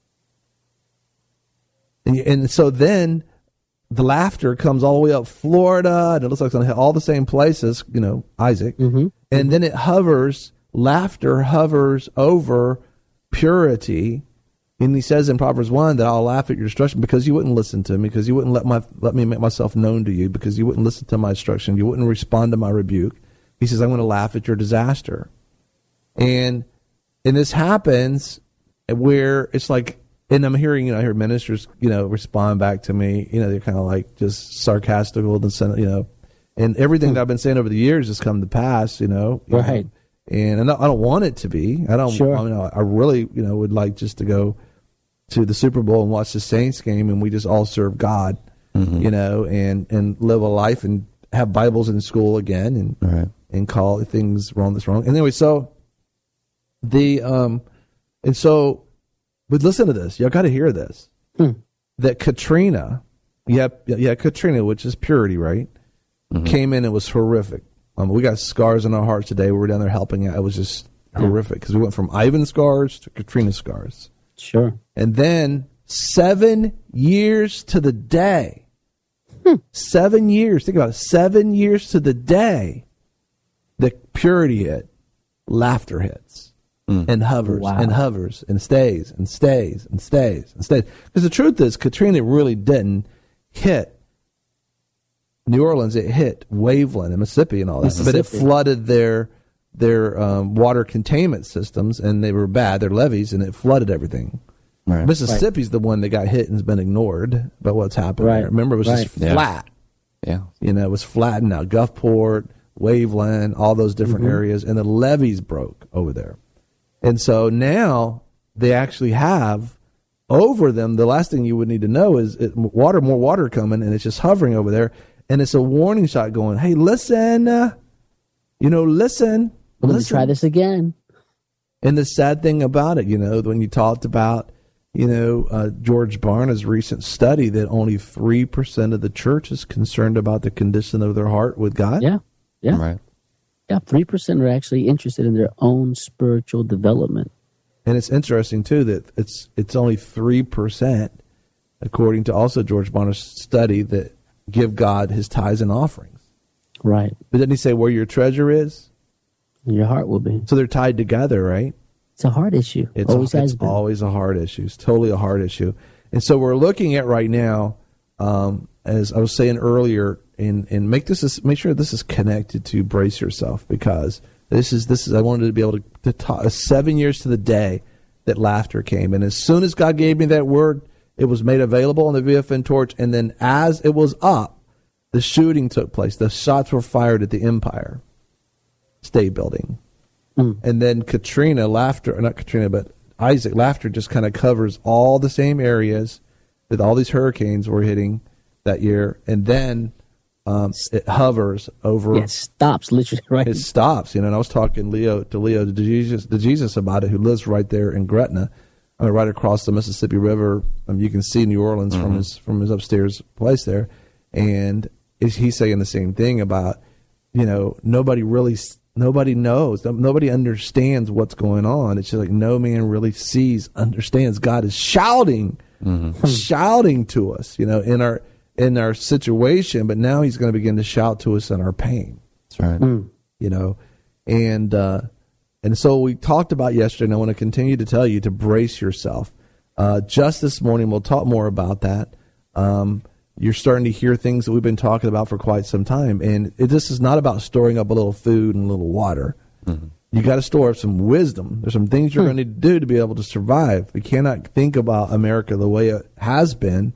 And, and so then the laughter comes all the way up Florida, and it looks like it's going to hit all the same places, you know, Isaac. Mm-hmm. And then it hovers, laughter hovers over purity. And he says in Proverbs one that I'll laugh at your destruction because you wouldn't listen to me, because you wouldn't let my let me make myself known to you, because you wouldn't listen to my instruction, you wouldn't respond to my rebuke. He says, I'm going to laugh at your disaster. And and this happens where it's like, and I'm hearing, you know, I hear ministers, you know, respond back to me. You know, they're kind of like just sarcastical, and you know, and everything that I've been saying over the years has come to pass. You know, you right? Know, and I don't, I don't want it to be. I don't. Sure. I, mean, I really, you know, would like just to go to the Super Bowl and watch the Saints game, and we just all serve God, mm-hmm. you know, and and live a life and have Bibles in school again, and right. and call things wrong that's wrong. And anyway, so the um, and so. But listen to this. Y'all got to hear this. Hmm. That Katrina, yeah, yeah, Katrina, which is purity, right? Mm-hmm. Came in. It was horrific. Um, we got scars in our hearts today. We were down there helping out. It was just yeah. horrific because we went from Ivan scars to Katrina scars. Sure. And then seven years to the day. Hmm. Seven years. Think about it. Seven years to the day that purity hit, laughter hits. Mm. And hovers wow. and hovers and stays and stays and stays and stays. Because the truth is, Katrina really didn't hit New Orleans. It hit Waveland and Mississippi and all that. But it flooded their their um, water containment systems, and they were bad, their levees, and it flooded everything. Right. Mississippi's right. the one that got hit and has been ignored by what's happened right. there. Remember, it was right. just yeah. flat. Yeah. You know, it was flattened out. Gulfport, Waveland, all those different mm-hmm. areas, and the levees broke over there. And so now they actually have over them, the last thing you would need to know is it, water, more water coming, and it's just hovering over there. And it's a warning shot going, hey, listen, uh, you know, listen. Let me listen. try this again. And the sad thing about it, you know, when you talked about, you know, uh, George Barna's recent study that only three percent of the church is concerned about the condition of their heart with God. Yeah, yeah. Right. Yeah, three percent are actually interested in their own spiritual development. And it's interesting, too, that it's it's only three percent, according to also George Barna's study, that give God his tithes and offerings. Right. But didn't he say where your treasure is? Your heart will be. So they're tied together, right? It's a heart issue. It's, always a, has it's been. always a heart issue. It's totally a heart issue. And so we're looking at right now, um, as I was saying earlier, and and make this make sure this is connected to brace yourself, because this is this is I wanted to be able to, to talk seven years to the day that laughter came, and as soon as God gave me that word, it was made available on the V F N torch, and then as it was up, the shooting took place. The shots were fired at the Empire State Building, mm. and then Katrina laughter, or not Katrina, but Isaac laughter just kind of covers all the same areas that all these hurricanes were hitting that year, and then um, it hovers over. Yeah, it stops literally, right? It stops, you know. And I was talking Leo to Leo to Jesus, to Jesus about it, who lives right there in Gretna, I mean, right across the Mississippi River. Um, you can see New Orleans mm-hmm. from his from his upstairs place there, and he's saying the same thing about, you know, nobody really. Nobody knows. Nobody understands what's going on. It's just like no man really sees, understands. God is shouting, mm-hmm. shouting to us, you know, in our in our situation. But now He's going to begin to shout to us in our pain. That's right. Mm. You know, and uh, and so we talked about yesterday, and I want to continue to tell you to brace yourself. Uh, just this morning, we'll talk more about that. Um, You're starting to hear things that we've been talking about for quite some time. And it, this is not about storing up a little food and a little water. Mm-hmm. You got to store up some wisdom. There's some things you're mm-hmm. going to do to be able to survive. We cannot think about America the way it has been.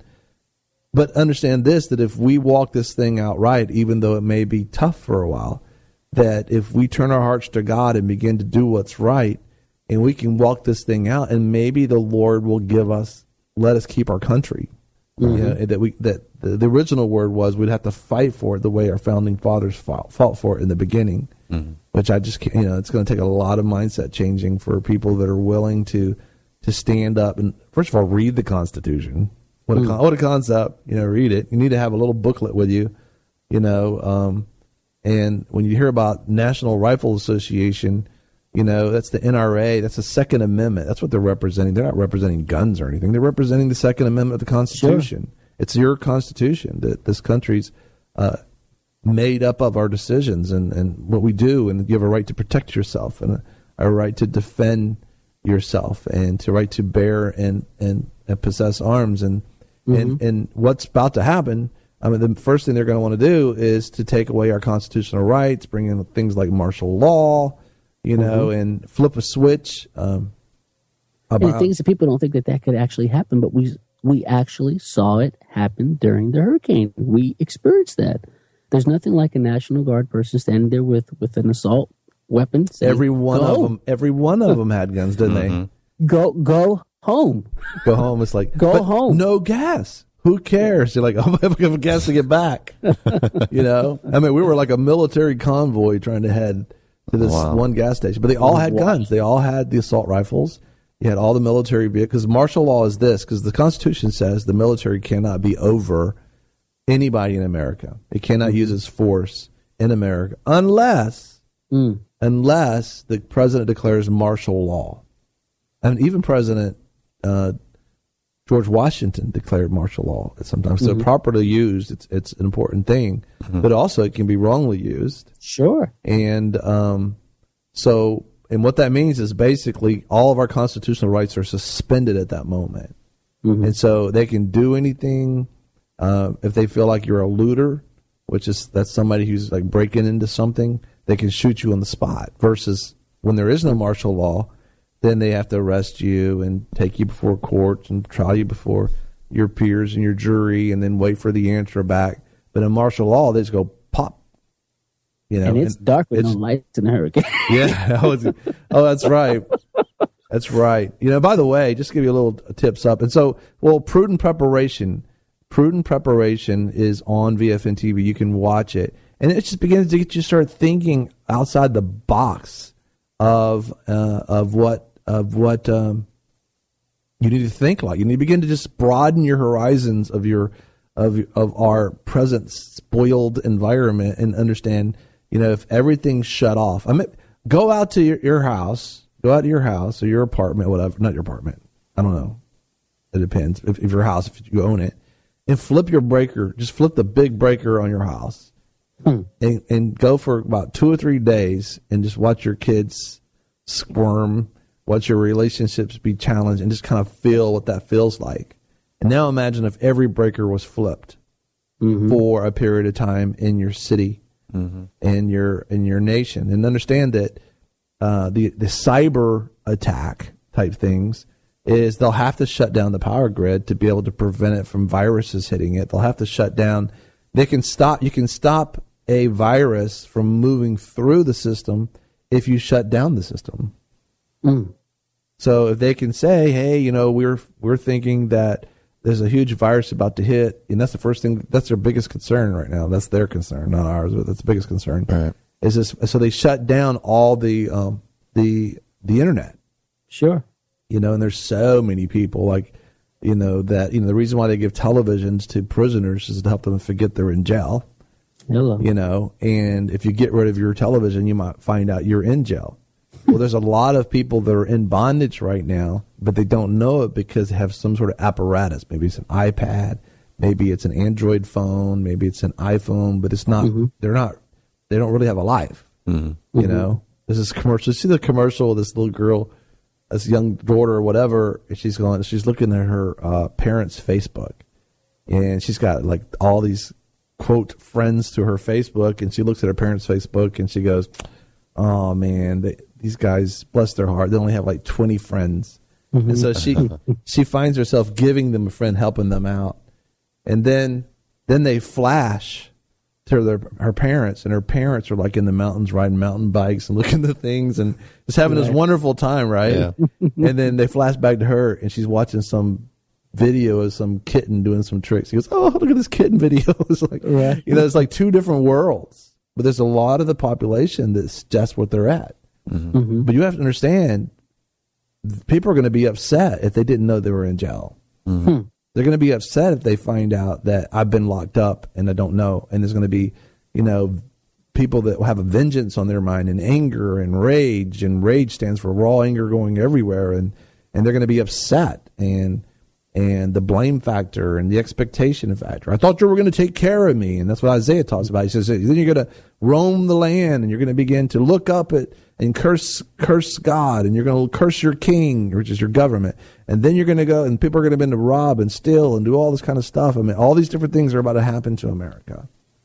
But understand this, that if we walk this thing out right, even though it may be tough for a while, that if we turn our hearts to God and begin to do what's right, and we can walk this thing out, and maybe the Lord will give us, let us keep our country. Mm-hmm. You know, that we that the, the original word was we'd have to fight for it the way our founding fathers fought, fought for it in the beginning, mm-hmm. which I just can't, you know, it's going to take a lot of mindset changing for people that are willing to to stand up and first of all read the Constitution. What a, mm. what a concept, you know, read it. You need to have a little booklet with you, you know, um, and when you hear about National Rifle Association, you know, that's the N R A, that's the Second Amendment. That's what they're representing. They're not representing guns or anything. They're representing the Second Amendment of the Constitution. Sure. It's your Constitution that this country's uh, made up of our decisions and, and what we do, and you have a right to protect yourself and a, a right to defend yourself and to right to bear and, and, and possess arms. And, mm-hmm. and, and what's about to happen, I mean, the first thing they're going to want to do is to take away our constitutional rights, bring in things like martial law, you know, mm-hmm. and flip a switch. Um, about and things that people don't think that that could actually happen, but we we actually saw it happen during the hurricane. We experienced that. There's nothing like a National Guard person standing there with, with an assault weapon. Saying, every one go. of them, every one of them had guns, didn't mm-hmm. they? Go go home. Go home. It's like go home. No gas. Who cares? You're like, oh, I have gas to get back. You know, I mean, we were like a military convoy trying to head to this wow. one gas station, but they all had guns. They all had the assault rifles. You had all the military vehicles. Martial law is this, because the Constitution says the military cannot be over anybody in America. It cannot mm-hmm. use its force in America unless, mm. unless the president declares martial law. And even President uh, George Washington declared martial law sometimes. Mm-hmm. So properly used, it's it's an important thing, mm-hmm. but also it can be wrongly used. Sure. And um, so, and what that means is basically all of our constitutional rights are suspended at that moment. Mm-hmm. And so they can do anything uh, if they feel like you're a looter, which is that's somebody who's like breaking into something, they can shoot you on the spot. Versus when there is no martial law, then they have to arrest you and take you before court and trial you before your peers and your jury and then wait for the answer back. But in martial law, they just go pop. You know, and it's and dark with it's, no lights in a hurricane. Yeah. Oh, that's right. That's right. You know, by the way, just to give you a little tips up. And so, well, prudent preparation. Prudent preparation is on V F N T V. You can watch it. And it just begins to get you start thinking outside the box of uh, of what of what um, you need to think like. You need to begin to just broaden your horizons of your of of our present spoiled environment and understand, you know, if everything's shut off. I mean, go out to your, your house, go out to your house or your apartment, whatever, not your apartment. I don't know. It depends. If, if your house, if you own it, and flip your breaker, just flip the big breaker on your house hmm. and, and go for about two or three days and just watch your kids squirm, watch your relationships be challenged, and just kind of feel what that feels like. And now imagine if every breaker was flipped mm-hmm. for a period of time in your city mm-hmm. and your in your nation, and understand that uh, the the cyber attack type things is they'll have to shut down the power grid to be able to prevent it from viruses hitting it. They'll have to shut down. They can stop. You can stop a virus from moving through the system if you shut down the system. Mm. So if they can say, hey, you know, we're we're thinking that there's a huge virus about to hit, and that's the first thing. That's their biggest concern right now. That's their concern, not ours, but that's the biggest concern. Right. Is this? So they shut down all the um, the the internet. Sure. You know, and there's so many people like, you know, that you know the reason why they give televisions to prisoners is to help them forget they're in jail. Hello. You know, and if you get rid of your television, you might find out you're in jail. Well, there's a lot of people that are in bondage right now, but they don't know it because they have some sort of apparatus. Maybe it's an iPad, maybe it's an Android phone, maybe it's an iPhone, but it's not. Mm-hmm. They're not. They don't really have a life. Mm-hmm. You know, there's this commercial. You see the commercial of this little girl, this young daughter or whatever, and she's going. She's looking at her uh, parents' Facebook, and she's got like all these quote friends to her Facebook, and she looks at her parents' Facebook, and she goes, "Oh man, they, these guys, bless their heart, they only have like twenty friends." Mm-hmm. And so she she finds herself giving them a friend, helping them out, and then then they flash to their her parents, and her parents are like in the mountains riding mountain bikes and looking at things and just having right. this wonderful time, right? Yeah. And then they flash back to her, and she's watching some video of some kitten doing some tricks. He goes, "Oh, look at this kitten video." It's like, right. you know, it's like two different worlds. But there's a lot of the population that's just what they're at. Mm-hmm. Mm-hmm. But you have to understand, people are going to be upset if they didn't know they were in jail. Mm-hmm. They're going to be upset if they find out that I've been locked up and I don't know. And there's going to be, you know, people that will have a vengeance on their mind and anger and rage. And rage stands for raw anger going everywhere. And, and they're going to be upset. And and the blame factor and the expectation factor. I thought you were going to take care of me. And that's what Isaiah talks about. He says, then you're going to roam the land and you're going to begin to look up at and curse curse God, and you're going to curse your king, which is your government. And then you're going to go, and people are going to begin to rob and steal and do all this kind of stuff. I mean, all these different things are about to happen to America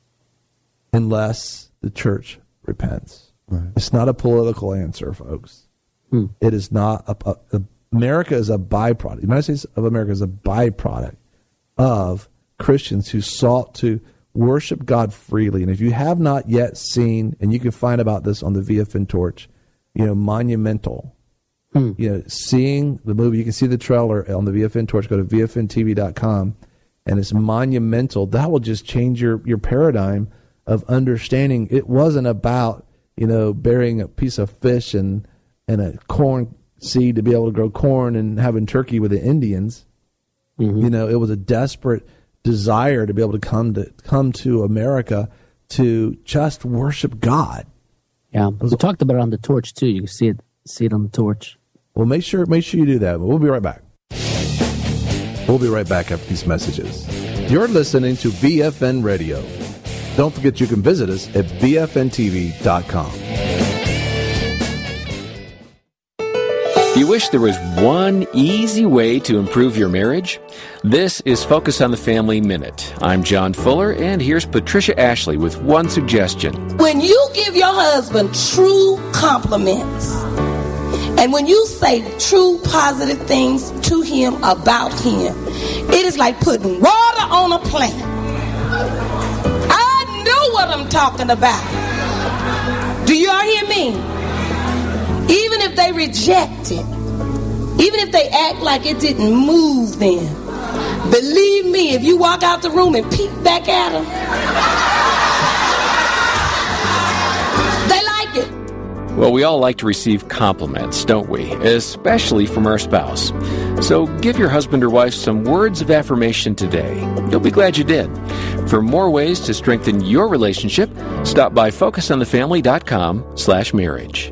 unless the church repents. Right. It's not a political answer, folks. Hmm. It is not a, a, a America is a byproduct. The United States of America is a byproduct of Christians who sought to worship God freely. And if you have not yet seen, and you can find about this on the V F N Torch, you know, Monumental, hmm. you know, seeing the movie, you can see the trailer on the V F N Torch. Go to V F N T V dot com, and it's Monumental. That will just change your, your paradigm of understanding. It wasn't about, you know, burying a piece of fish and, and a corn seed to be able to grow corn and having turkey with the Indians. Mm-hmm. You know, it was a desperate desire to be able to come to come to America to just worship God. Yeah, we talked about it on the Torch too. You can see it see it on the Torch. Well, make sure make sure you do that. We'll be right back. We'll be right back after these messages. You're listening to V F N Radio. Don't forget you can visit us at V F N T V dot com. You wish there was one easy way to improve your marriage? This is Focus on the Family Minute. I'm John Fuller, and here's Patricia Ashley with one suggestion. When you give your husband true compliments, and when you say true positive things to him about him, it is like putting water on a plant. I know what I'm talking about. Do you all hear me? Even if they reject it, even if they act like it didn't move them, believe me, if you walk out the room and peek back at them, they like it. Well, we all like to receive compliments, don't we? Especially from our spouse. So give your husband or wife some words of affirmation today. You'll be glad you did. For more ways to strengthen your relationship, stop by focus on the family dot com slash marriage.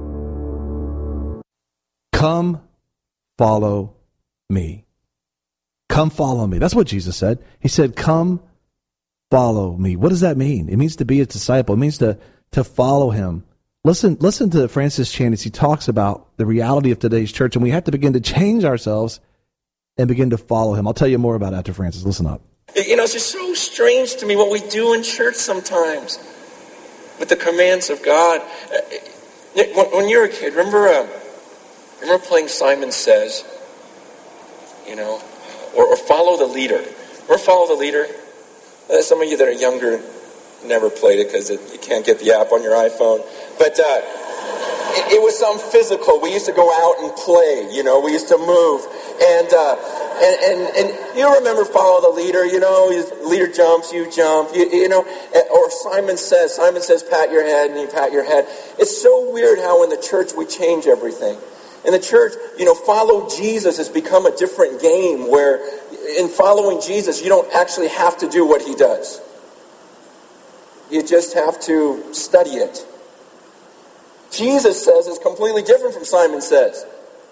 Come follow me. Come follow me. That's what Jesus said. He said, come follow me. What does that mean? It means to be a disciple. It means to, to follow him. Listen, listen to Francis Chan as he talks about the reality of today's church, and we have to begin to change ourselves and begin to follow him. I'll tell you more about it after Francis. Listen up. You know, it's just so strange to me what we do in church sometimes with the commands of God. When you're a kid, remember... Uh, Remember playing Simon Says, you know, or, or Follow the Leader. Or Follow the Leader. Uh, some of you that are younger never played it because you can't get the app on your iPhone. But uh, it, it was some physical. We used to go out and play, you know. We used to move. And uh, And, and, and you remember follow the leader, you know, leader jumps, you jump, you, you know, or Simon says, Simon says, pat your head, and you pat your head. It's so weird how in the church we change everything. In the church, you know, follow Jesus has become a different game where in following Jesus, you don't actually have to do what he does. You just have to study it. Jesus says is completely different from Simon says.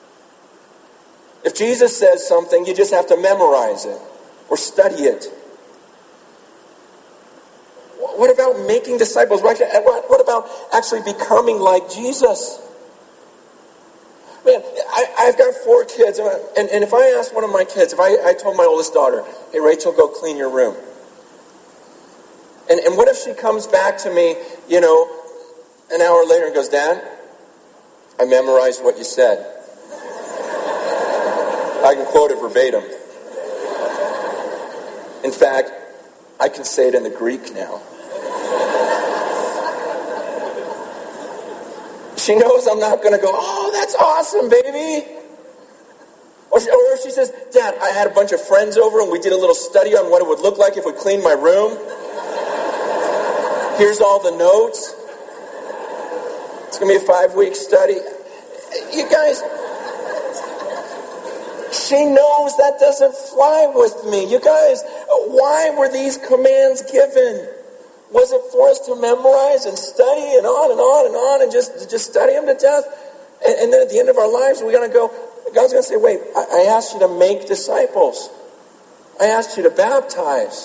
If Jesus says something, you just have to memorize it or study it. What about making disciples? What about actually becoming like Jesus? Man, I, I've got four kids, and, and if I asked one of my kids, if I, I told my oldest daughter, hey, Rachel, go clean your room. And, and what if she comes back to me, you know, an hour later and goes, Dad, I memorized what you said. I can quote it verbatim. In fact, I can say it in the Greek now. She knows I'm not going to go, oh, that's awesome, baby. Or she, or she says, Dad, I had a bunch of friends over and we did a little study on what it would look like if we cleaned my room. Here's all the notes. It's going to be a five-week study. You guys... She knows that doesn't fly with me. You guys, why were these commands given? Was it for us to memorize and study and on and on and on and just, just study them to death? And, and then at the end of our lives, we're going to go, God's going to say, wait, I, I asked you to make disciples. I asked you to baptize.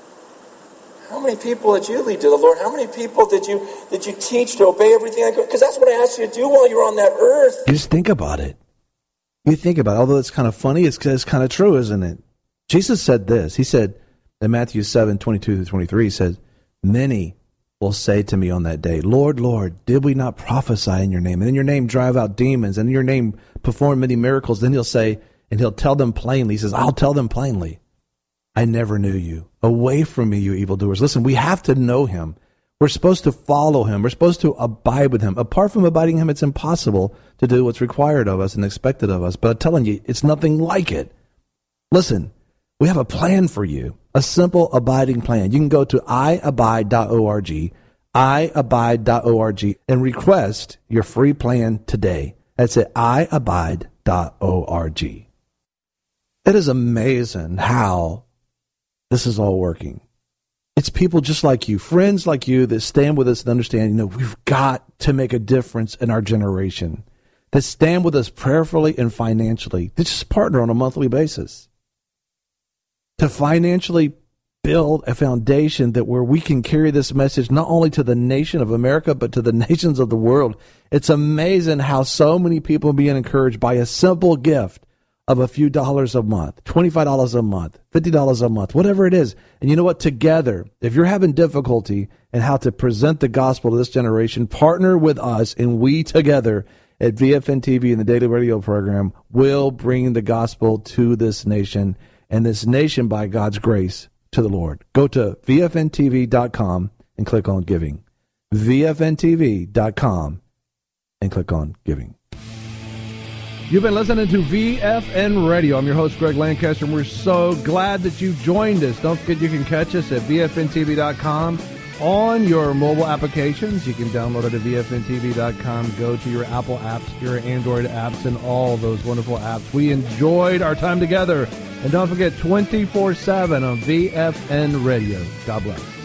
How many people did you lead to the Lord? How many people did you did you teach to obey everything I go? Because that's what I asked you to do while you were on that earth. You just think about it. You think about it. Although it's kind of funny, it's, it's kind of true, isn't it? Jesus said this. He said in Matthew seven, twenty-two to twenty-three, he said, many will say to me on that day, Lord, Lord, did we not prophesy in your name? And in your name drive out demons, and in your name perform many miracles. Then he'll say, and he'll tell them plainly, he says, I'll tell them plainly, I never knew you. Away from me, you evildoers. Listen, we have to know him. We're supposed to follow him. We're supposed to abide with him. Apart from abiding him, it's impossible to do what's required of us and expected of us. But I'm telling you, it's nothing like it. Listen, we have a plan for you, a simple abiding plan. You can go to i abide dot org, i abide dot org, and request your free plan today. That's at i abide dot org. It is amazing how this is all working. It's people just like you, friends like you that stand with us and understand, you know, we've got to make a difference in our generation, that stand with us prayerfully and financially, that just partner on a monthly basis to financially build a foundation that where we can carry this message not only to the nation of America, but to the nations of the world. It's amazing how so many people are being encouraged by a simple gift of a few dollars a month, twenty-five dollars a month, fifty dollars a month, whatever it is. And you know what? Together, if you're having difficulty in how to present the gospel to this generation, partner with us, and we together at V F N T V and the Daily Radio Program will bring the gospel to this nation, and this nation, by God's grace, to the Lord. Go to V F N T V dot com and click on giving. V F N T V dot com and click on giving. You've been listening to V F N Radio. I'm your host, Greg Lancaster, and we're so glad that you joined us. Don't forget you can catch us at V F N T V dot com on your mobile applications. You can download it at V F N T V dot com. Go to your Apple apps, your Android apps, and all those wonderful apps. We enjoyed our time together. And don't forget, twenty-four seven on V F N Radio. God bless.